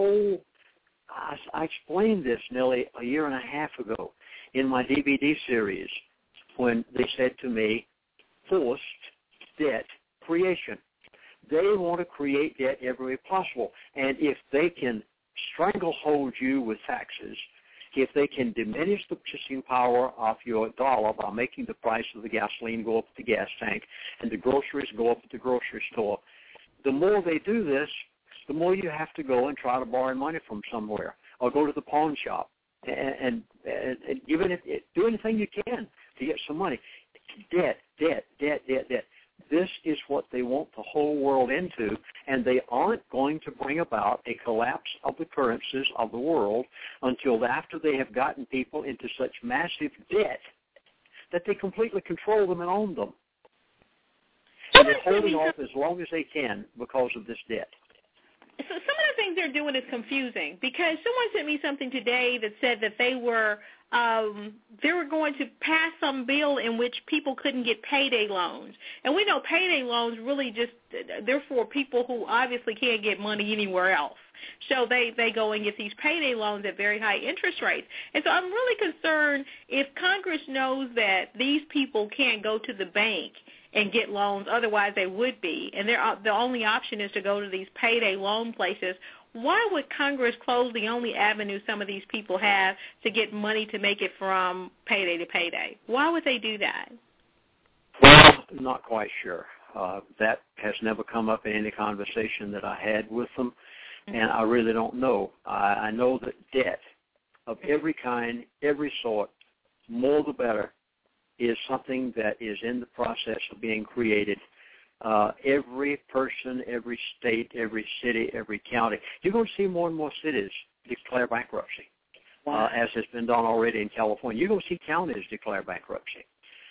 I explained this nearly a year and a half ago in my DVD series when they said to me, forced debt creation. They want to create debt every way possible, and if they can stranglehold you with taxes, if they can diminish the purchasing power of your dollar by making the price of the gasoline go up at the gas tank and the groceries go up at the grocery store, the more they do this, the more you have to go and try to borrow money from somewhere or go to the pawn shop and even if do anything you can to get some money. Debt. This is what they want the whole world into, and they aren't going to bring about a collapse of the currencies of the world until after they have gotten people into such massive debt that they completely control them and own them. And they're holding off as long as they can because of this debt. So some of the things they're doing is confusing, because someone sent me something today that said that they were going to pass some bill in which people couldn't get payday loans. And we know payday loans really just, they're for people who obviously can't get money anywhere else. So they go and get these payday loans at very high interest rates. And so I'm really concerned if Congress knows that these people can't go to the bank and get loans, otherwise they would be, and the only option is to go to these payday loan places. Why would Congress close the only avenue some of these people have to get money to make it from payday to payday? Why would they do that? Well, I'm not quite sure. That has never come up in any conversation that I had with them, and I really don't know. I know that debt of every kind, every sort, more the better, is something that is in the process of being created. Every person, every state, every city, every county. You're going to see more and more cities declare bankruptcy, as has been done already in California. You're going to see counties declare bankruptcy.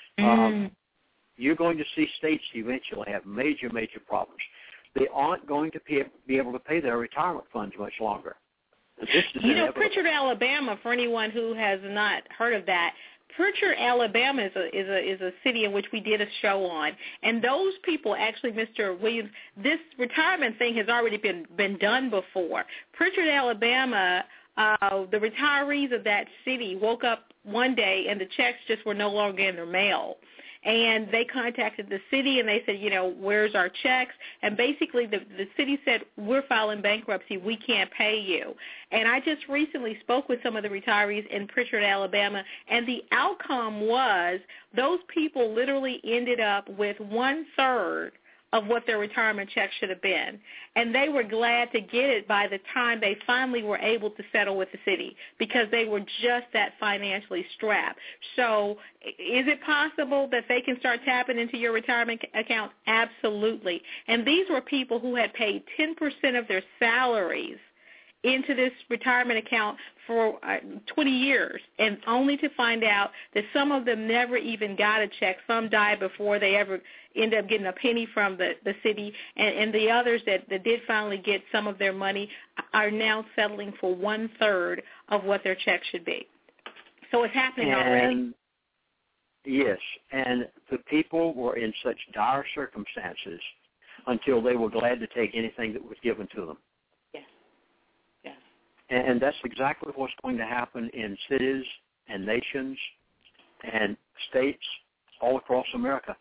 You're going to see states eventually have major, major problems. They aren't going to be able to pay their retirement funds much longer. This is Pritchard, Alabama, for anyone who has not heard of that, Pritchard, Alabama is a city in which we did a show on, and those people actually, Mr. Williams, this retirement thing has already been done before. Pritchard, Alabama, the retirees of that city woke up one day and the checks just were no longer in their mail. And they contacted the city, and they said, where's our checks? And basically the city said, we're filing bankruptcy. We can't pay you. And I just recently spoke with some of the retirees in Pritchard, Alabama, and the outcome was those people literally ended up with 1/3 of what their retirement check should have been. And they were glad to get it by the time they finally were able to settle with the city, because they were just that financially strapped. So is it possible that they can start tapping into your retirement account? Absolutely. And these were people who had paid 10% of their salaries into this retirement account for 20 years, and only to find out that some of them never even got a check. Some died before they ever ended up getting a penny from the city, and the others that did finally get some of their money are now settling for 1/3 of what their check should be. So it's happening already. Yes, and the people were in such dire circumstances until they were glad to take anything that was given to them. And that's exactly what's going to happen in cities and nations and states all across America.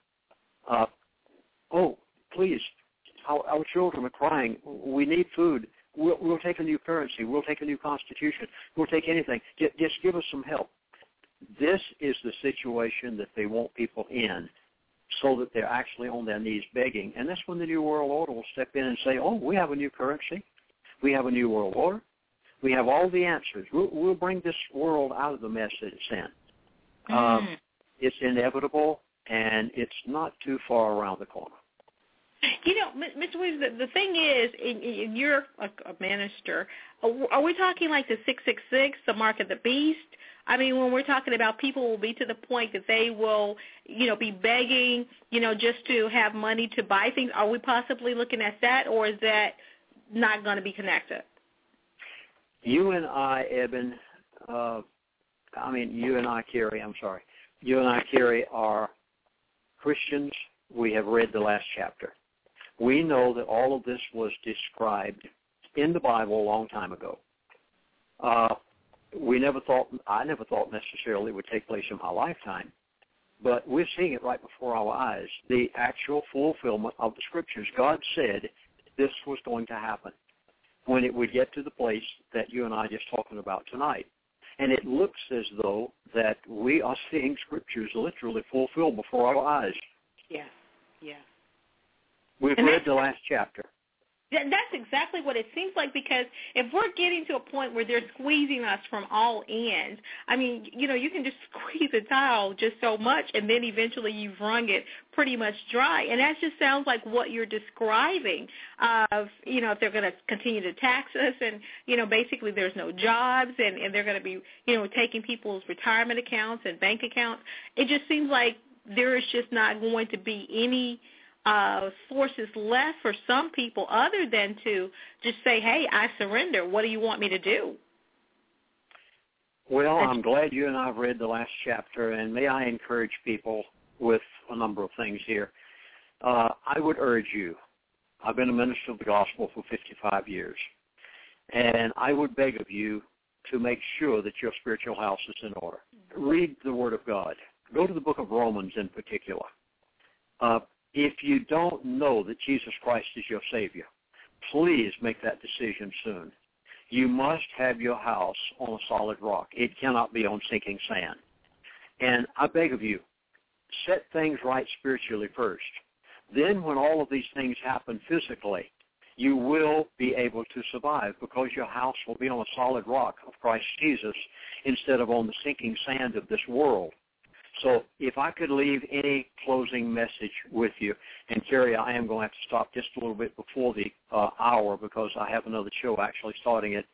Please, our children are crying. We need food. We'll take a new currency. We'll take a new constitution. We'll take anything. Just give us some help. This is the situation that they want people in, so that they're actually on their knees begging. And that's when the New World Order will step in and say, we have a new currency. We have a new world order. We have all the answers. We'll bring this world out of the mess that it's in. It's inevitable, and it's not too far around the corner. You know, Mr. Williams, the thing is, you're a minister. Are we talking like the 666, the mark of the beast? I mean, when we're talking about people will be to the point that they will, be begging, just to have money to buy things, are we possibly looking at that, or is that not going to be connected? You and I, Eben, you and I, Carrie, you and I, Carrie, are Christians. We have read the last chapter. We know that all of this was described in the Bible a long time ago. I never thought necessarily it would take place in my lifetime, but we're seeing it right before our eyes, the actual fulfillment of the Scriptures. God said this was going to happen when it would get to the place that you and I are just talking about tonight. And it looks as though that we are seeing Scriptures literally fulfilled before our eyes. Yes, yes. We've read the last chapter. That's exactly what it seems like, because if we're getting to a point where they're squeezing us from all ends, I mean, you can just squeeze a towel just so much, and then eventually you've wrung it pretty much dry. And that just sounds like what you're describing of, if they're going to continue to tax us and, basically there's no jobs and they're going to be, taking people's retirement accounts and bank accounts. It just seems like there is just not going to be any sources left for some people other than to just say, hey, I surrender. What do you want me to do? Well, I'm glad you and I have read the last chapter, and may I encourage people with a number of things here. I would urge you, I've been a minister of the gospel for 55 years, and I would beg of you to make sure that your spiritual house is in order. Read the Word of God. Go to the book of Romans in particular. If you don't know that Jesus Christ is your Savior, please make that decision soon. You must have your house on a solid rock. It cannot be on sinking sand. And I beg of you, set things right spiritually first. Then when all of these things happen physically, you will be able to survive because your house will be on a solid rock of Christ Jesus instead of on the sinking sand of this world. So if I could leave any closing message with you, and Carrie, I am going to have to stop just a little bit before the hour because I have another show actually starting it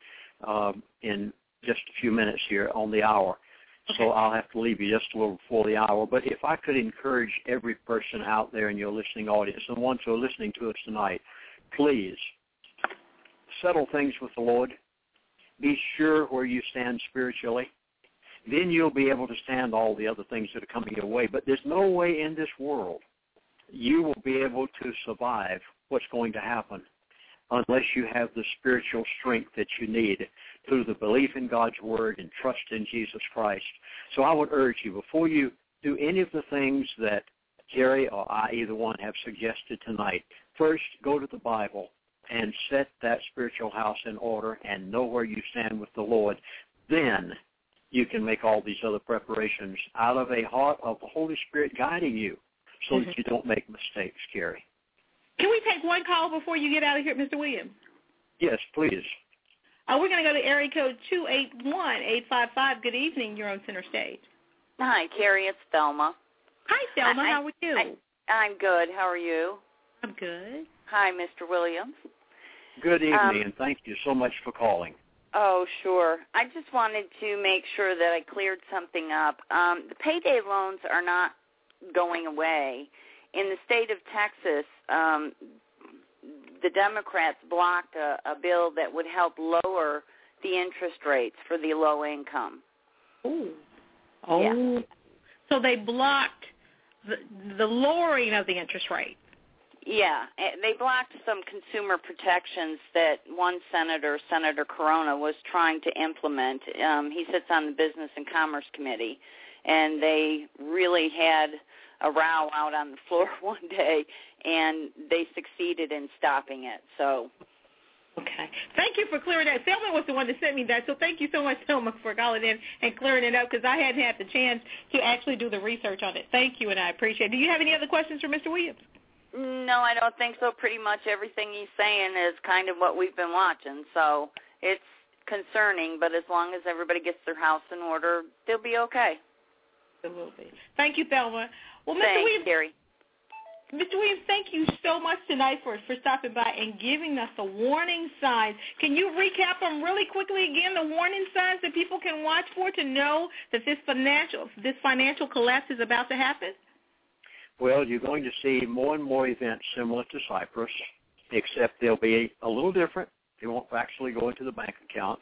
in just a few minutes here on the hour. Okay. So I'll have to leave you just a little before the hour. But if I could encourage every person out there in your listening audience, and the ones who are listening to us tonight, please settle things with the Lord. Be sure where you stand spiritually. Then you'll be able to stand all the other things that are coming your way. But there's no way in this world you will be able to survive what's going to happen unless you have the spiritual strength that you need through the belief in God's Word and trust in Jesus Christ. So I would urge you, before you do any of the things that Carrie or I, either one, have suggested tonight, first go to the Bible and set that spiritual house in order and know where you stand with the Lord. Then you can make all these other preparations out of a heart of the Holy Spirit guiding you so that you don't make mistakes, Carrie. Can we take one call before you get out of here, Mr. Williams? Yes, please. We're going to go to area code 281-855. Good evening. You're on center stage. Hi, Carrie. It's Thelma. Hi, Thelma. How are you? I'm good. How are you? I'm good. Hi, Mr. Williams. Good evening, and thank you so much for calling. Oh, sure. I just wanted to make sure that I cleared something up. The payday loans are not going away. In the state of Texas, the Democrats blocked a bill that would help lower the interest rates for the low income. Oh. Yeah. So they blocked the lowering of the interest rate. Yeah, they blocked some consumer protections that one senator, Senator Corona, was trying to implement. He sits on the Business and Commerce Committee, and they really had a row out on the floor one day, and they succeeded in stopping it. So. Okay. Thank you for clearing that. Thelma was the one that sent me that, so thank you so much, Thelma, for calling in and clearing it up because I hadn't had the chance to actually do the research on it. Thank you, and I appreciate it. Do you have any other questions for Mr. Williams? No, I don't think so. Pretty much everything he's saying is kind of what we've been watching, so it's concerning, but as long as everybody gets their house in order, they'll be okay. Absolutely. Thank you, Thelma. Well, Mr. Thanks, Williams, Gary. Mr. Williams, thank you so much tonight for stopping by and giving us the warning signs. Can you recap them really quickly again, the warning signs that people can watch for to know that this financial collapse is about to happen? Well, you're going to see more and more events similar to Cyprus, except they'll be a little different. They won't actually go into the bank accounts.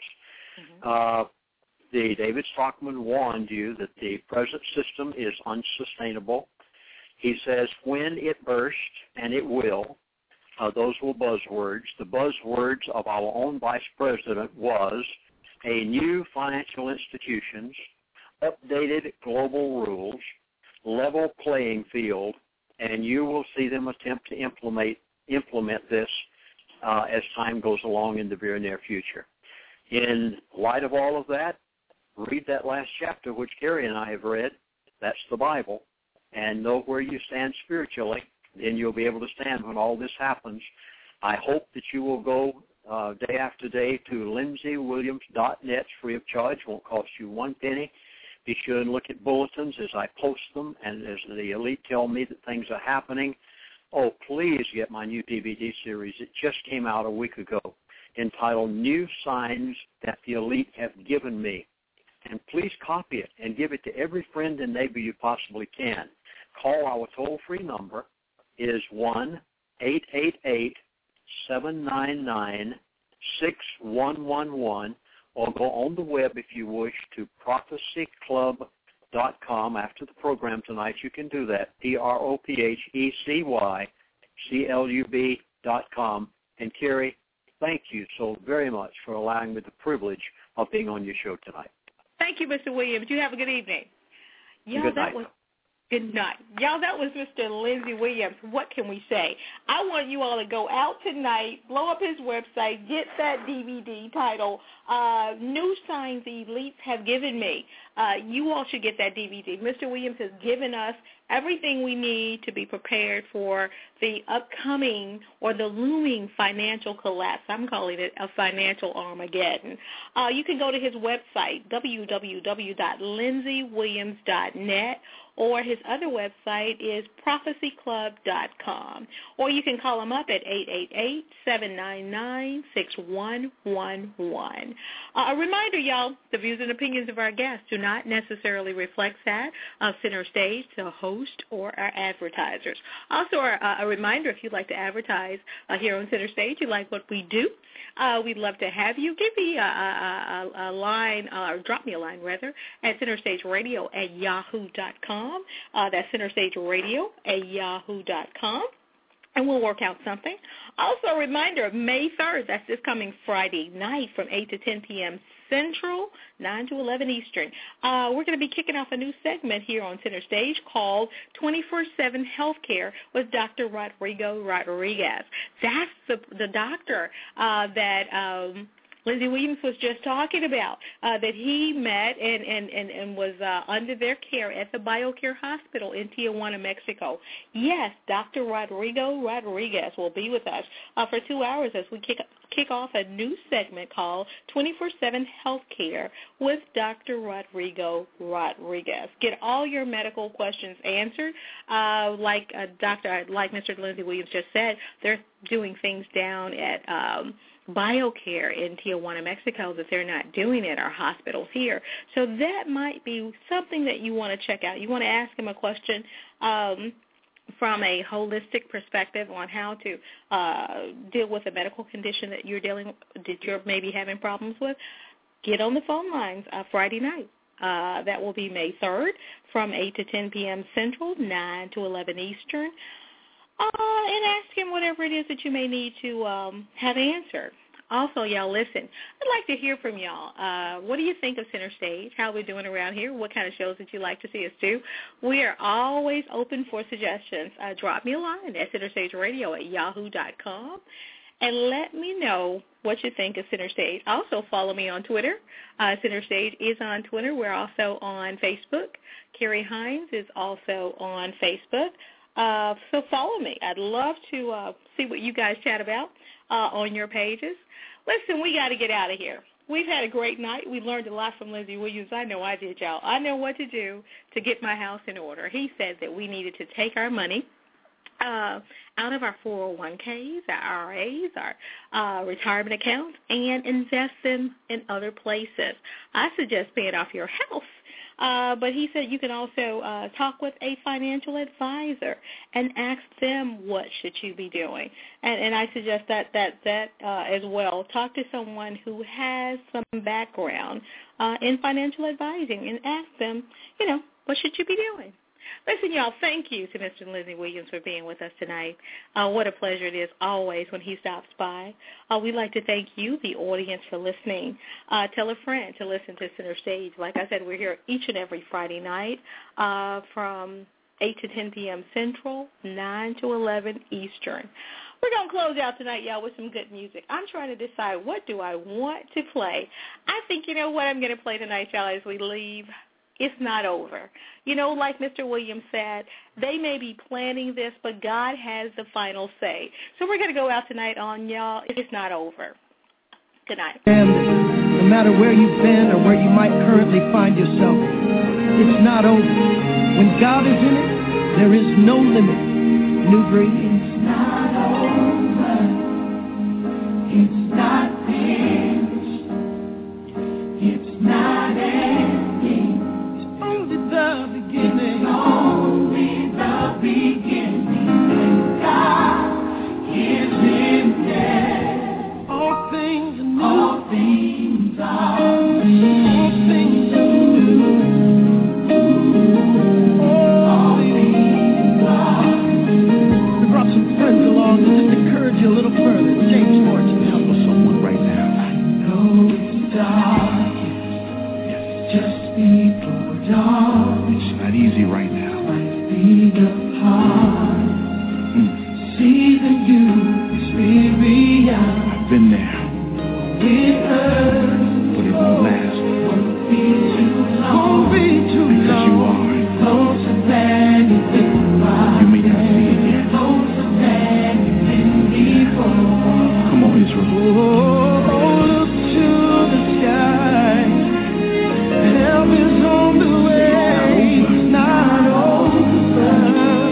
Mm-hmm. David Stockman warned you that the present system is unsustainable. He says when it bursts, and it will, those were buzzwords. The buzzwords of our own vice president was a new financial institutions, updated global rules, level playing field, and you will see them attempt to implement this as time goes along in the very near future. In light of all of that, read that last chapter, which Gary and I have read. That's the Bible. And know where you stand spiritually, then you'll be able to stand when all this happens. I hope that you will go day after day to lindsaywilliams.net free of charge. Won't cost you one penny. Be sure and look at bulletins as I post them, and as the elite tell me that things are happening. Oh, please get my new DVD series. It just came out a week ago, entitled New Signs That the Elite Have Given Me. And please copy it and give it to every friend and neighbor you possibly can. Call our toll-free number is 1-888-799-6111, or go on the web if you wish to prophecyclub.com. After the program tonight, you can do that, prophecyclub.com. And Carrie, thank you so very much for allowing me the privilege of being on your show tonight. Thank you, Mr. Williams. You have a good evening. Good night. Good night. Y'all, that was Mr. Lindsey Williams. What can we say? I want you all to go out tonight, blow up his website, get that DVD titled New Signs the Elites Have Given Me. You all should get that DVD. Mr. Williams has given us everything we need to be prepared for the upcoming or the looming financial collapse. I'm calling it a financial Armageddon. You can go to his website, www.lindsaywilliams.net, or his other website is prophecyclub.com. Or you can call him up at 888-799-6111. A reminder, y'all, the views and opinions of our guests do not necessarily reflect that of Center Stage, the host, or our advertisers. Also, a reminder, if you'd like to advertise here on Center Stage, you like what we do, we'd love to have you. Give me a line, or drop me a line, rather, at centerstageradio@yahoo.com. That's centerstageradio@yahoo.com. And we'll work out something. Also, a reminder, May 3rd, that's this coming Friday night from 8 to 10 p.m. Central, 9 to 11 Eastern. We're going to be kicking off a new segment here on Center Stage called 24/7 Healthcare with Dr. Rodrigo Rodriguez. That's the doctor that Lindsey Williams was just talking about, that he met and was under their care at the BioCare Hospital in Tijuana, Mexico. Yes, Dr. Rodrigo Rodriguez will be with us for 2 hours as we kick off a new segment called 24/7 Healthcare with Dr. Rodrigo Rodriguez. Get all your medical questions answered. Like Mr. Lindsey Williams just said, they're doing things down at BioCare in Tijuana, Mexico that they're not doing at our hospitals here. So that might be something that you want to check out. You want to ask him a question from a holistic perspective on how to deal with a medical condition that you're maybe having problems with. Get on the phone lines Friday night. That will be May 3rd from 8 to 10 p.m. Central, 9 to 11 Eastern. and ask him whatever it is that you may need to have answered. Also, y'all, listen, I'd like to hear from y'all. What do you think of Center Stage? How are we doing around here? What kind of shows would you like to see us do? We are always open for suggestions. Drop me a line at centerstageradio@yahoo.com and let me know what you think of Center Stage. Also, follow me on Twitter. Center Stage is on Twitter. We're also on Facebook. Carrie Hines is also on Facebook. So follow me. I'd love to see what you guys chat about on your pages. Listen, we got to get out of here. We've had a great night. We learned a lot from Lindsey Williams. I know I did, y'all. I know what to do to get my house in order. He said that we needed to take our money out of our 401ks, our RAs, our retirement accounts, and invest them in other places. I suggest paying off your house. But he said you can also talk with a financial advisor and ask them what should you be doing. And I suggest that as well. Talk to someone who has some background in financial advising and ask them, what should you be doing? Listen, y'all, thank you to Mr. Lindsey Williams for being with us tonight. What a pleasure it is always when he stops by. We'd like to thank you, the audience, for listening. Tell a friend to listen to Center Stage. Like I said, we're here each and every Friday night from 8 to 10 p.m. Central, 9 to 11 Eastern. We're going to close out tonight, y'all, with some good music. I'm trying to decide what do I want to play. I think, what I'm going to play tonight, y'all, as we leave. It's not over. Like Mr. Williams said, they may be planning this, but God has the final say. So we're going to go out tonight on, y'all, It's Not Over. Good night. No matter where you've been or where you might currently find yourself, it's not over. When God is in it, there is no limit. New Breed. It's not over. It's not finished. It's not ending. Only the beginning. It's only the beginning. When God is in there, all things are new. All things are new. All things are new. All things are new. We brought some friends along to just encourage you a little further. James Fortune, help us someone right now. I know it's dark. Just before dawn. It's not easy right now. My feet apart. See the experience. I've been there. It hurts, but it won't last. Won't be too long. Won't be too because long. You are closer than you think you are. You may not see it yet. Closer than you've been before. Come on, Israel. Oh, look to the sky. Help is on the way. It's not over.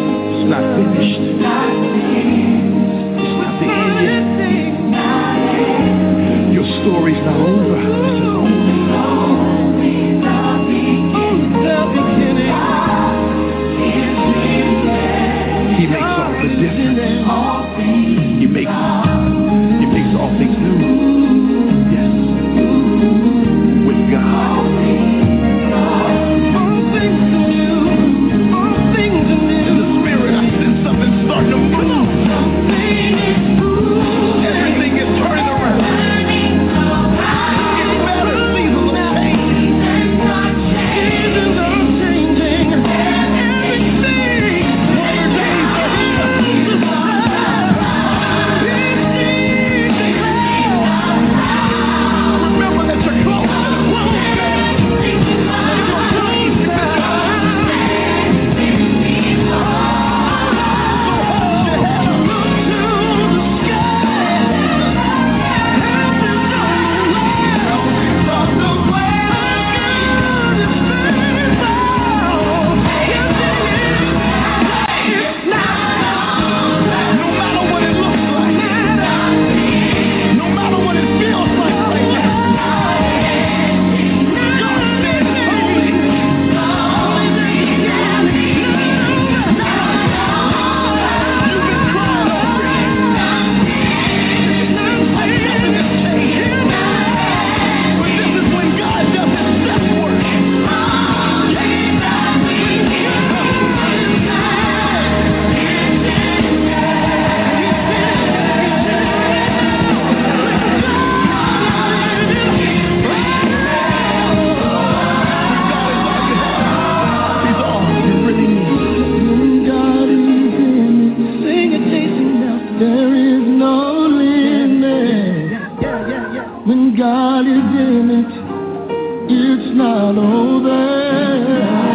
when God is in it, it's not over.